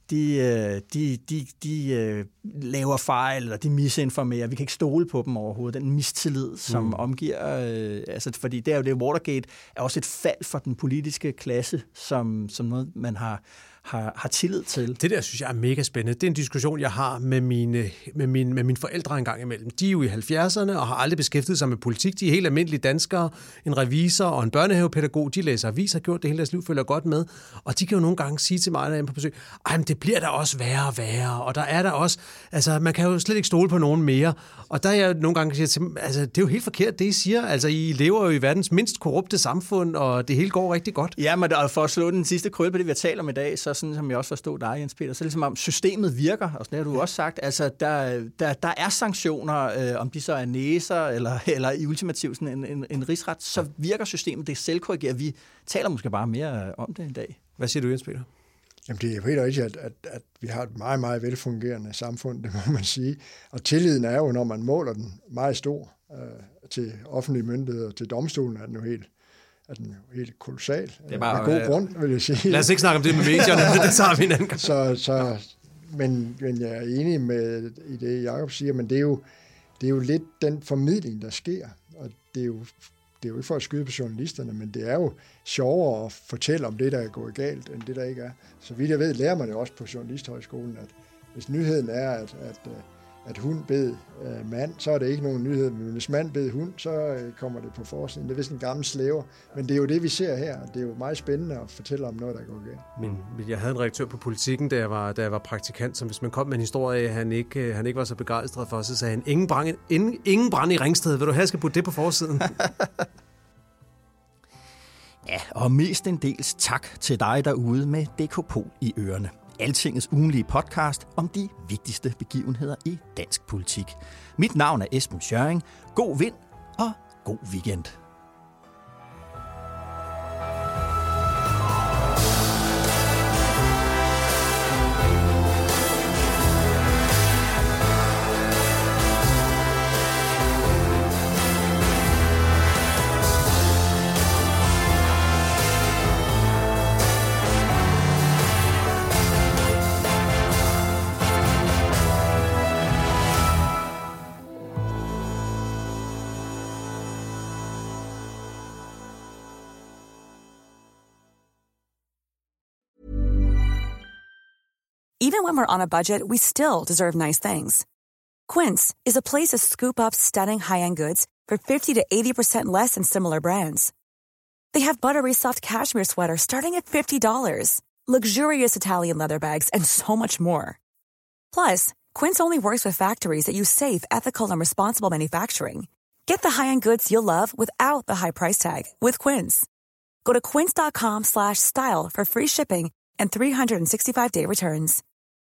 de laver fejl, eller de misinformerer. Vi kan ikke stole på dem overhovedet. Den mistillid, som omgiver... fordi det er jo det, Watergate er også et fald for den politiske klasse, som noget, man har tillid til. Det der synes jeg er mega spændende. Det er en diskussion, jeg har med mine forældre en gang imellem. De er jo i 70'erne og har aldrig beskæftiget sig med politik. De er helt almindelige danskere, en revisor og en børnehavepædagog. De læser aviser, har gjort det hele deres liv, følger godt med. Og de kan jo nogle gange sige til mig, når jeg er på besøg, men det bliver da også værre og værre. Og der er der også, man kan jo slet ikke stole på nogen mere. Og der er jeg nogle gange siger til dem, det er jo helt forkert, det I siger. Altså, I lever jo i verdens mindst korrupte samfund, og det hele går rigtig godt. Ja, men for at slå den sidste krølle på det, vi har talt om i dag, så sådan som jeg også forstod dig, Jens Peter, så ligesom om systemet virker, og sådan har du også sagt, altså der er sanktioner, om de så er næser, eller i ultimativt sådan en rigsret, så virker systemet, det selvkorrigerer. Vi taler måske bare mere om det i dag. Hvad siger du, Jens Peter? Jamen, det er jo helt rigtigt, at vi har et meget, meget velfungerende samfund, det må man sige. Og tilliden er jo, når man måler den, meget stor til offentlige myndigheder, til domstolen er den jo helt kolossal. Det er bare, med god grund, vil jeg sige. Lad os ikke snakke om det med medierne, det tager vi en anden gang. Men jeg er enig med i det, Jacob siger, men det er jo lidt den formidling, der sker. Og det er jo ikke for at skyde på journalisterne, men det er jo sjovere at fortælle om det, der er gået galt, end det, der ikke er. Så vidt jeg ved, lærer man jo også på Journalisthøjskolen, at hvis nyheden er, at hund bed mand, så er det ikke nogen nyhed. Men hvis mand bed hund, så kommer det på forsiden. Det er vist en gammel slæver. Men det er jo det, vi ser her. Det er jo meget spændende at fortælle om noget, der går galt. Jeg havde en redaktør på Politikken, da jeg var praktikant, som hvis man kom med en historie, han ikke var så begejstret for, så sagde han, ingen brand i Ringsted. Vil du have, skal putte det på forsiden? Ja, og mestendels tak til dig derude med DK Pol i ørerne. Altingets ugenlige podcast om de vigtigste begivenheder i dansk politik. Mit navn er Esben Schøring. God vind og god weekend. Even when we're on a budget, we still deserve nice things. Quince is a place to scoop up stunning high-end goods for 50 to 80% less than similar brands. They have buttery soft cashmere sweaters starting at $50, luxurious Italian leather bags, and so much more. Plus, Quince only works with factories that use safe, ethical, and responsible manufacturing. Get the high-end goods you'll love without the high price tag with Quince. Go to quince.com/style for free shipping and 365-day returns.